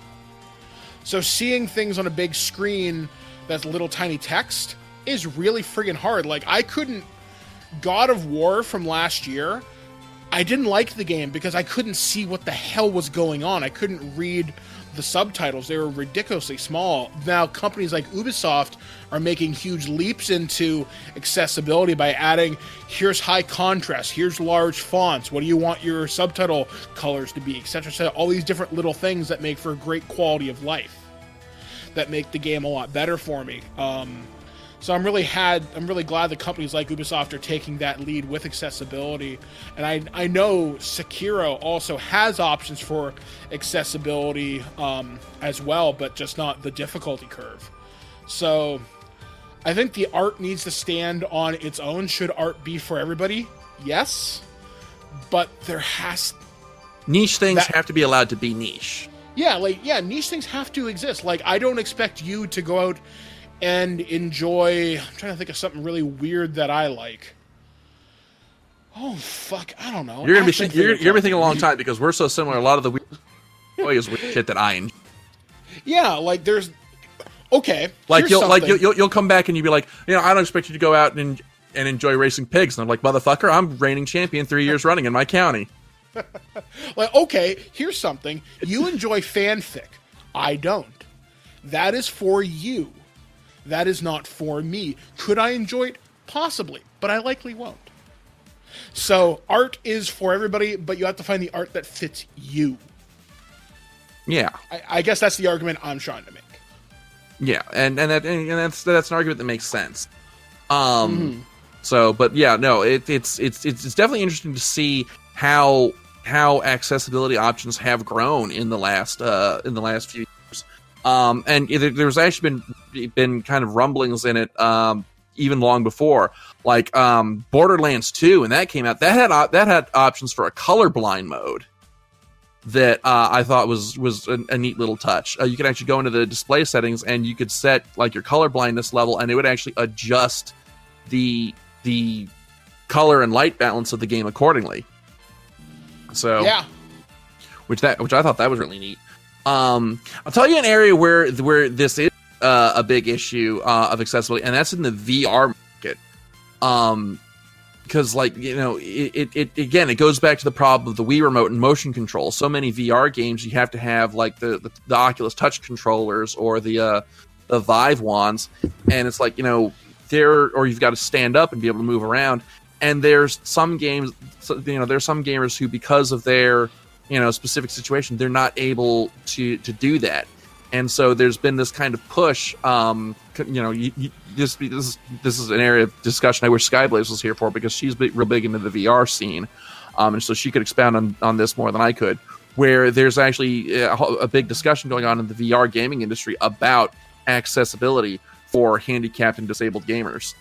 So seeing things on a big screen that's little tiny text is really friggin' hard. Like, I couldn't... God of War from last year, I didn't like the game because I couldn't see what the hell was going on. I couldn't read the subtitles. They were ridiculously small. Now, companies like Ubisoft are making huge leaps into accessibility by adding, here's high contrast, here's large fonts, what do you want your subtitle colors to be, et cetera, et cetera. All these different little things that make for a great quality of life, that make the game a lot better for me. Um, so I'm really had I'm really glad that companies like Ubisoft are taking that lead with accessibility. And I I know Sekiro also has options for accessibility um, as well, but just not the difficulty curve. So I think the art needs to stand on its own. Should art be for everybody? Yes. But there has... Niche things That- have to be allowed to be niche. Yeah, like, yeah, niche things have to exist. Like, I don't expect you to go out and enjoy... I'm trying to think of something really weird that I like. Oh, fuck, I don't know. You're gonna be Action you're, you're figure gonna be thinking a long collecting. time because we're so similar. A lot of the weird toys weird shit that I enjoy. Yeah, like, there's... Okay, Like here's you'll like something. you'll, you'll you'll come back and you'll be like, you know, I don't expect you to go out and and enjoy racing pigs. And I'm like, motherfucker, I'm reigning champion three years running in my county. Like, okay, here's something. You enjoy fanfic. I don't. That is for you. That is not for me. Could I enjoy it? Possibly, but I likely won't. So, art is for everybody, but you have to find the art that fits you. Yeah, I, I guess that's the argument I'm trying to make. yeah, and and that and that's that's an argument that makes sense. Um, Mm-hmm. so, but yeah, no, it, it's it's it's it's definitely interesting to see how how accessibility options have grown in the last uh in the last few years. Um, and it, there's actually been been kind of rumblings in it um even long before, like um Borderlands two, and that came out, that had op- that had options for a colorblind mode that uh, I thought was was a, a neat little touch. Uh, you could actually go into the display settings and you could set like your color blindness level, and it would actually adjust the the color and light balance of the game accordingly. So Yeah. which that which I thought that was really neat. Um, I'll tell you an area where where this is uh, a big issue uh, of accessibility, and that's in the V R market. Um, because like you know it, it, it again it goes back to the problem of the Wii remote and motion control. So many V R games you have to have like the the, the Oculus Touch controllers or the uh, the Vive wands, and it's like you know there or you've got to stand up and be able to move around. And there's some games, you know, there's some gamers who, because of their, you know, specific situation, they're not able to to do that. And so there's been this kind of push. Um, you know, you, you, this this is this is an area of discussion I wish Skyblaze was here for, because she's big, real big into the V R scene, um, and so she could expound on on this more than I could. Where there's actually a, a big discussion going on in the V R gaming industry about accessibility for handicapped and disabled gamers.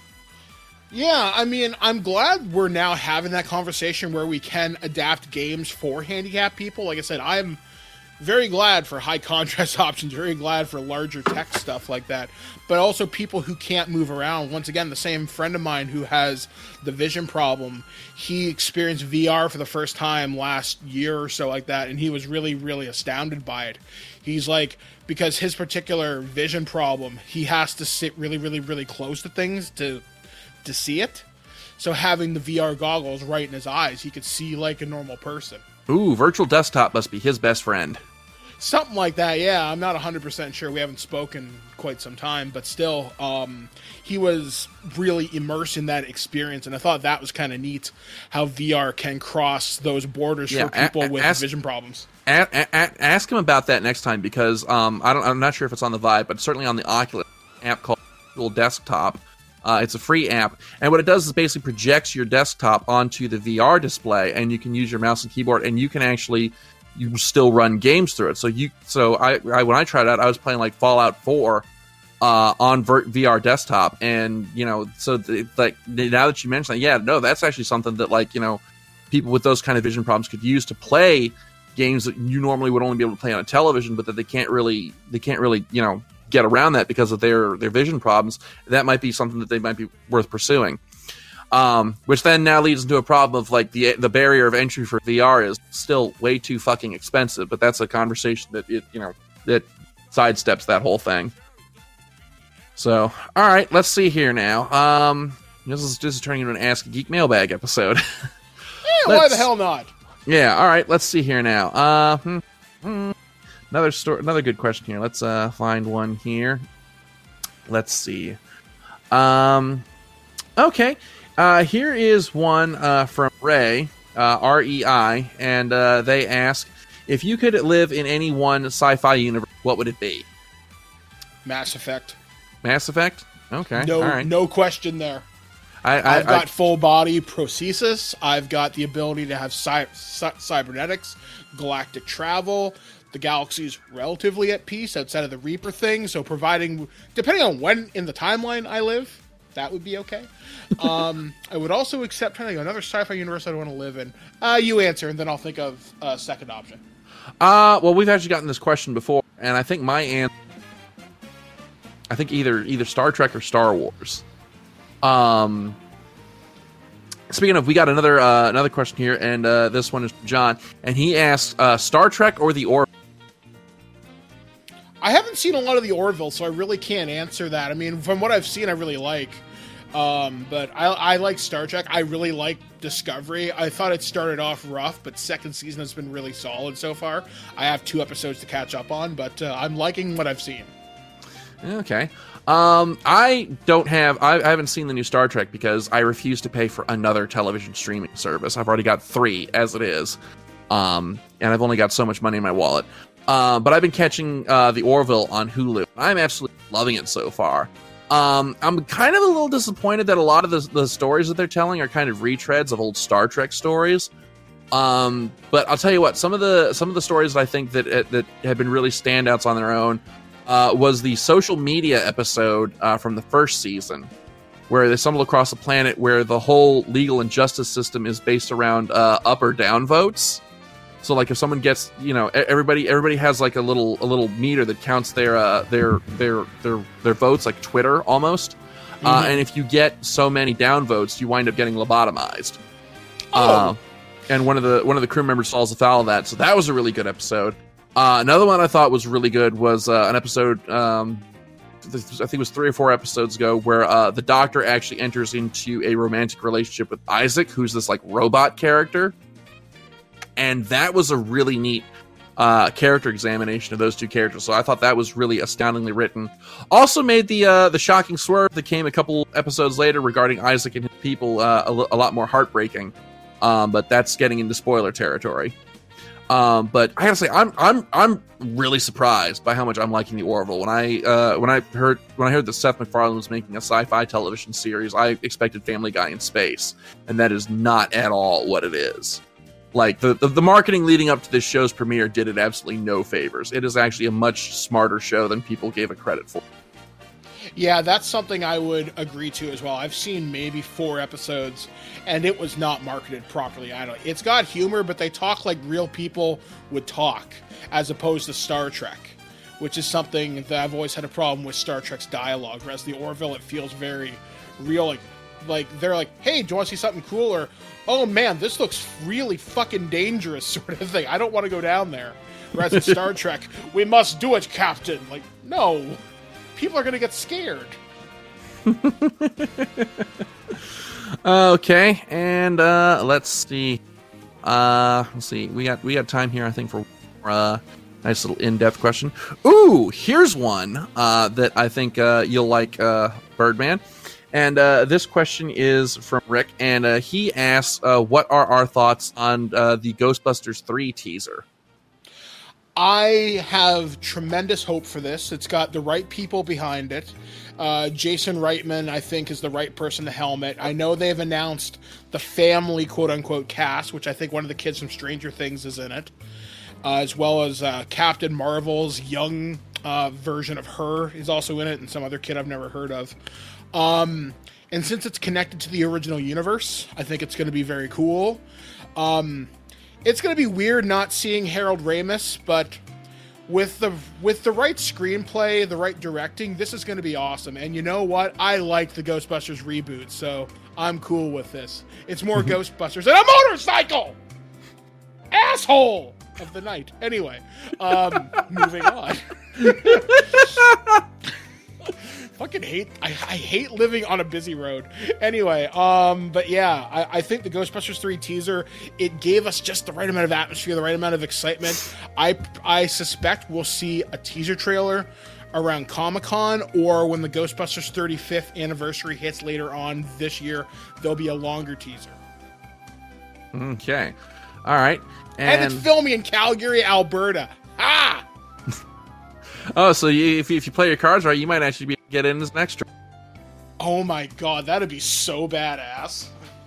Yeah, I mean, I'm glad we're now having that conversation where we can adapt games for handicapped people. Like I said, I'm very glad for high contrast options, very glad for larger text stuff like that. But also people who can't move around. Once again, the same friend of mine who has the vision problem, he experienced V R for the first time last year or so like that, and he was really, really astounded by it. He's like, because his particular vision problem, he has to sit really, really, really close to things to... to see it, so having the V R goggles right in his eyes, he could see like a normal person. Ooh, virtual desktop must be his best friend. Something like that, yeah. I'm not one hundred percent sure. We haven't spoken quite some time, but still, um, he was really immersed in that experience, and I thought that was kind of neat, how V R can cross those borders yeah, for people a- a- with ask, vision problems. A- a- ask him about that next time, because um, I don't, I'm not sure if it's on the Vive, but certainly on the Oculus app called Virtual Desktop. Uh, it's a free app, and what it does is basically projects your desktop onto the V R display, and you can use your mouse and keyboard, and you can actually you still run games through it. So you, so I, I when I tried it out, I was playing like Fallout four uh, on V R desktop, and you know, so the, like now that you mention that, yeah, no, that's actually something that like you know, people with those kind of vision problems could use to play games that you normally would only be able to play on a television, but that they can't really, they can't really, you know. get around that because of their their vision problems. That might be something that they might be worth pursuing. Um, which then now leads into a problem of like the the barrier of entry for V R is still way too fucking expensive. But that's a conversation that it you know that sidesteps that whole thing. So all right, let's see here now. Um, this is this is turning into an Ask a Geek mailbag episode. Yeah, why the hell not? Yeah, all right. Let's see here now. Uh. Hmm, hmm. Another story, another good question here. Let's uh, find one here. Let's see. Um, okay, uh, here is one uh, from Ray, uh, R E I, and uh, they ask, if you could live in any one sci-fi universe, what would it be? Mass Effect. Mass Effect? Okay, no, all right. No question there. I, I, I've got I, full body prosthesis. I've got the ability to have cy- cy- cybernetics, galactic travel. The galaxy's relatively at peace outside of the Reaper thing, so providing, depending on when in the timeline I live, that would be okay. Um, I would also accept trying to go another sci-fi universe I want to live in. Uh, you answer, and then I'll think of a second option. Uh, well, we've actually gotten this question before, and I think my answer, I think either either Star Trek or Star Wars. Um. Speaking of, we got another uh, another question here, and uh, this one is from John, and he asks, uh, Star Trek or the Orville? I haven't seen a lot of the Orville, so I really can't answer that. I mean, from what I've seen, I really like. Um, but I, I like Star Trek. I really like Discovery. I thought it started off rough, but second season has been really solid so far. I have two episodes to catch up on, but uh, I'm liking what I've seen. Okay. Um, I don't have, I, I haven't seen the new Star Trek because I refuse to pay for another television streaming service. I've already got three as it is. Um, and I've only got so much money in my wallet. Uh, but I've been catching uh, the Orville on Hulu. I'm absolutely loving it so far. Um, I'm kind of a little disappointed that a lot of the, the stories that they're telling are kind of retreads of old Star Trek stories. Um, but I'll tell you what, some of the some of the stories that I think that that have been really standouts on their own uh, was the social media episode uh, from the first season, where they stumble across a planet where the whole legal and justice system is based around uh, up or down votes. So, like, if someone gets, you know, everybody everybody has like a little a little meter that counts their uh, their their their their votes, like Twitter almost. Mm-hmm. Uh, and if you get so many down votes, you wind up getting lobotomized. Oh. Uh, and one of the one of the crew members falls afoul of that. So that was a really good episode. Uh, another one I thought was really good was uh, an episode um, I think it was three or four episodes ago, where uh, the Doctor actually enters into a romantic relationship with Isaac, who's this like robot character, and that was a really neat uh, character examination of those two characters. So I thought that was really astoundingly written. Also made the uh, the shocking swerve that came a couple episodes later regarding Isaac and his people uh, a, a lot more heartbreaking. Um, but that's getting into spoiler territory. Um, but I gotta say, I'm I'm I'm really surprised by how much I'm liking the Orville. When I uh, when I heard when I heard that Seth MacFarlane was making a sci-fi television series, I expected Family Guy in space, and that is not at all what it is. Like the, the the marketing leading up to this show's premiere did it absolutely no favors. It is actually a much smarter show than people gave it credit for. Yeah, that's something I would agree to as well. I've seen maybe four episodes, and it was not marketed properly. I don't. It's got humor, but they talk like real people would talk, as opposed to Star Trek, which is something that I've always had a problem with Star Trek's dialogue. Whereas the Orville, it feels very real. Like, like they're like, "Hey, do you want to see something cool?" Or, "Oh man, this looks really fucking dangerous," sort of thing. I don't want to go down there. Whereas in Star Trek, "We must do it, Captain." Like, no. People are going to get scared. Okay, and uh, let's see. Uh, let's see. We got we got time here, I think, for a uh, nice little in-depth question. Ooh, here's one uh, that I think uh, you'll like, uh, Birdman. And uh, this question is from Rick, and uh, he asks, uh, "What are our thoughts on uh, the Ghostbusters three teaser?" I have tremendous hope for this. It's got the right people behind it. Uh, Jason Reitman, I think, is the right person to helm it. I know they've announced the family quote-unquote cast, which I think one of the kids from Stranger Things is in it, uh, as well as uh, Captain Marvel's young uh, version of her is also in it, and some other kid I've never heard of. Um, and since it's connected to the original universe, I think it's going to be very cool. Um... It's going to be weird not seeing Harold Ramis, but with the with the right screenplay, the right directing, this is going to be awesome. And you know what? I like the Ghostbusters reboot, so I'm cool with this. It's more Ghostbusters and a motorcycle! Asshole of the night. Anyway, um, moving on. Fucking hate I, I hate living on a busy road. Anyway, um, but yeah, I, I think the Ghostbusters three teaser, it gave us just the right amount of atmosphere, the right amount of excitement. I I suspect we'll see a teaser trailer around Comic-Con, or when the Ghostbusters thirty-fifth anniversary hits later on this year, there'll be a longer teaser. Okay. All right. And, And, it's filming in Calgary, Alberta. Ah! oh, so you, if, you, if you play your cards right, you might actually be able to get in this next trip. Oh my god, that'd be so badass.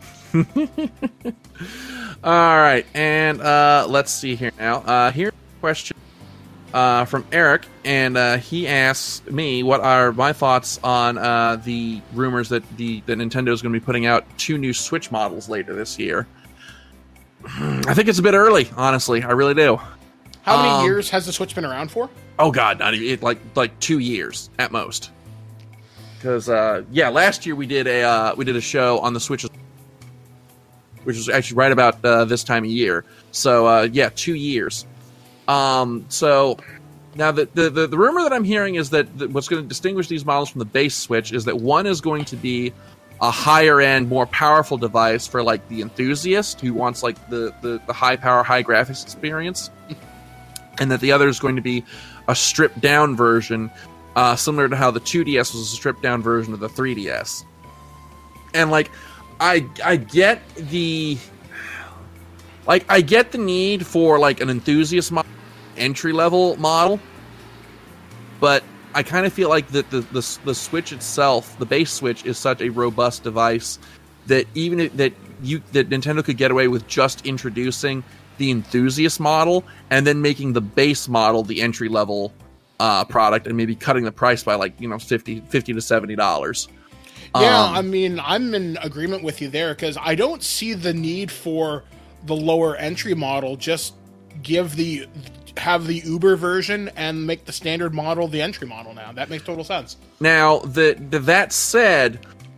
All right, and uh, let's see here now. Uh, here's a question uh, from Eric, and uh, he asks me what are my thoughts on uh, the rumors that the that Nintendo is going to be putting out two new Switch models later this year. I think it's a bit early, honestly. I really do. How many Um, years has the Switch been around for? Oh God, not even like like two years at most. Because uh, yeah, last year we did a uh, we did a show on the Switch, which was actually right about uh, this time of year. So uh, yeah, two years. Um, so now the, the the the rumor that I'm hearing is that, that what's going to distinguish these models from the base Switch is that one is going to be a higher end, more powerful device for like the enthusiast who wants like the the, the high power, high graphics experience, and that the other is going to be a stripped down version, uh, similar to how the two D S was a stripped down version of the three D S. And like, I I get the like I get the need for like an enthusiast model, entry level model, but I kind of feel like that the, the the Switch itself, the base Switch, is such a robust device that even if, that you that Nintendo could get away with just introducing the enthusiast model and then making the base model the entry level uh, product, and maybe cutting the price by like you know fifty to seventy dollars. Yeah, Um, I mean, I'm in agreement with you there, because I don't see the need for the lower entry model. Just give the have the Uber version and make the standard model the entry model now. That makes total sense. Now, the, the that said,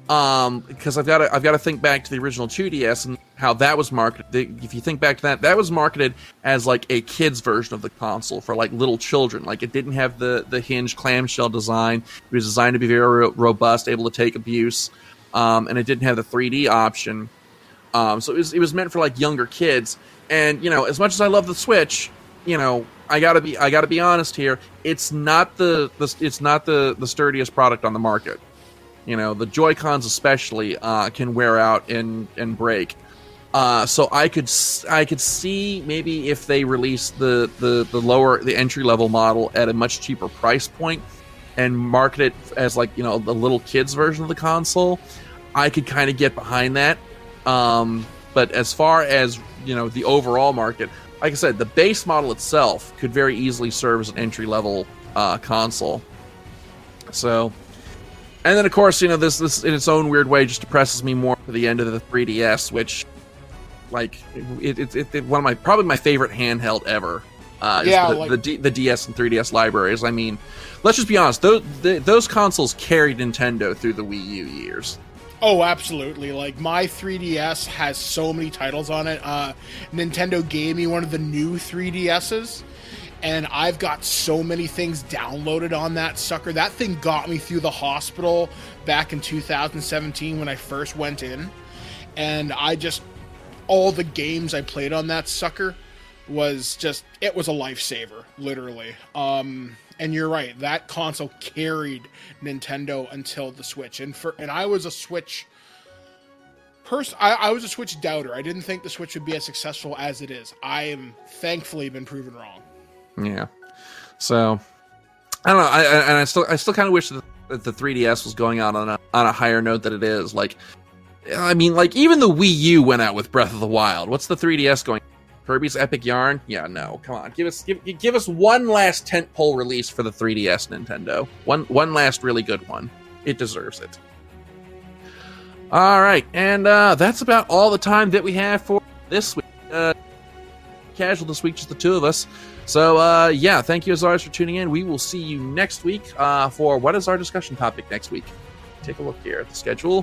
Um, because I've got to, I've got to think back to the original two D S and how that was marketed. The, if you think back to that, that was marketed as like a kid's version of the console for like little children. Like it didn't have the, the hinge clamshell design. It was designed to be very robust, able to take abuse. Um, and it didn't have the three D option. Um, so it was, it was meant for like younger kids. And, you know, as much as I love the Switch, you know, I gotta be, I gotta be honest here. It's not the, the it's not the, the sturdiest product on the market. You know, the Joy-Cons especially uh, can wear out and, and break. Uh, so I could I could see maybe if they release the, the, the lower the entry level model at a much cheaper price point and market it as like, you know, the little kids version of the console, I could kind of get behind that. Um, but as far as, you know, the overall market, like I said, the base model itself could very easily serve as an entry level uh, console. So. And then, of course, you know, this this in its own weird way just depresses me more to the end of the three D S, which, like, it, it, it, it one of my probably my favorite handheld ever. Uh, is yeah, the, like, the, D, the D S and three D S libraries. I mean, let's just be honest; those the, those consoles carried Nintendo through the Wii U years. Oh, absolutely! Like my three D S has so many titles on it. Uh, Nintendo gave me one of the new three D S's. And I've got so many things downloaded on that sucker. That thing got me through the hospital back in two thousand seventeen when I first went in. And I just, all the games I played on that sucker was just, it was a lifesaver, literally. Um, and you're right, that console carried Nintendo until the Switch. And for and I was a Switch person. I, I was a Switch doubter. I didn't think the Switch would be as successful as it is. I am thankfully been proven wrong. Yeah, so I don't know. I, I and I still I still kind of wish that the, the three D S was going out on a on a higher note than it is. Like, I mean, like even the Wii U went out with Breath of the Wild. What's the three D S going? Kirby's Epic Yarn? Yeah, no, come on, give us give give us one last tentpole release for the three D S, Nintendo. One one last really good one. It deserves it. All right, and uh, that's about all the time that we have for this week. Uh, casual this week, just the two of us. So, uh, yeah, thank you as always for tuning in. We will see you next week uh, for what is our discussion topic next week. Take a look here at the schedule.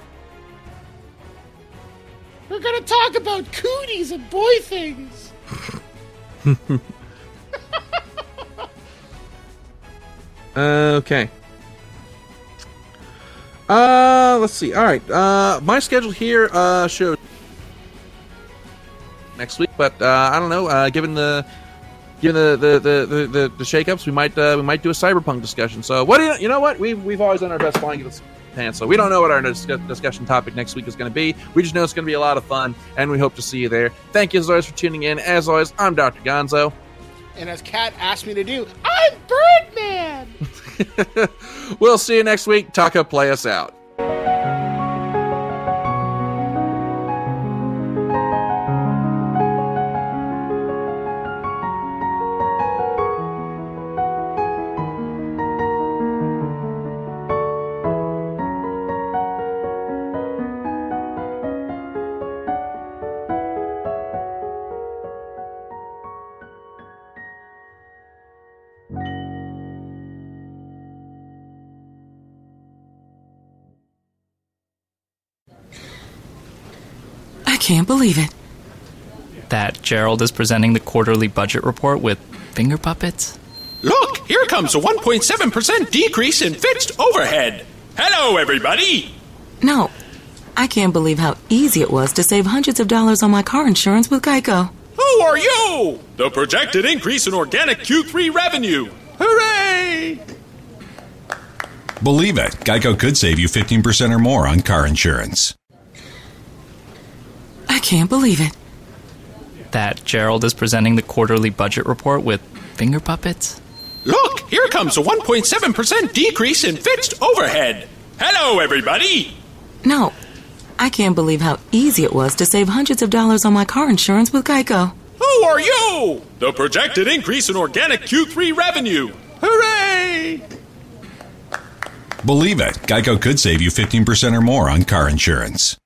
We're going to talk about cooties and boy things. Okay. Uh, let's see. All right. Uh, my schedule here uh, shows next week, but uh, I don't know. Uh, given the given the the the the, the, the shakeups, we might uh, we might do a Cyberpunk discussion. So what do you you know? What we've we've always done our best flying in the pants. So we don't know what our dis- discussion topic next week is going to be. We just know it's going to be a lot of fun, and we hope to see you there. Thank you as always for tuning in. As always, I'm Doctor Gonzo. And as Kat asked me to do, I'm Birdman! We'll see you next week. Taco, play us out. I can't believe it. That Gerald is presenting the quarterly budget report with finger puppets? Look, here comes a one point seven percent decrease in fixed overhead. Hello, everybody. No, I can't believe how easy it was to save hundreds of dollars on my car insurance with Geico. Who are you? The projected increase in organic Q three revenue. Hooray! Believe it, Geico could save you fifteen percent or more on car insurance. I can't believe it. That Gerald is presenting the quarterly budget report with finger puppets? Look, here comes a one point seven percent decrease in fixed overhead. Hello, everybody. No, I can't believe how easy it was to save hundreds of dollars on my car insurance with Geico. Who are you? The projected increase in organic Q three revenue. Hooray! Believe it, Geico could save you fifteen percent or more on car insurance.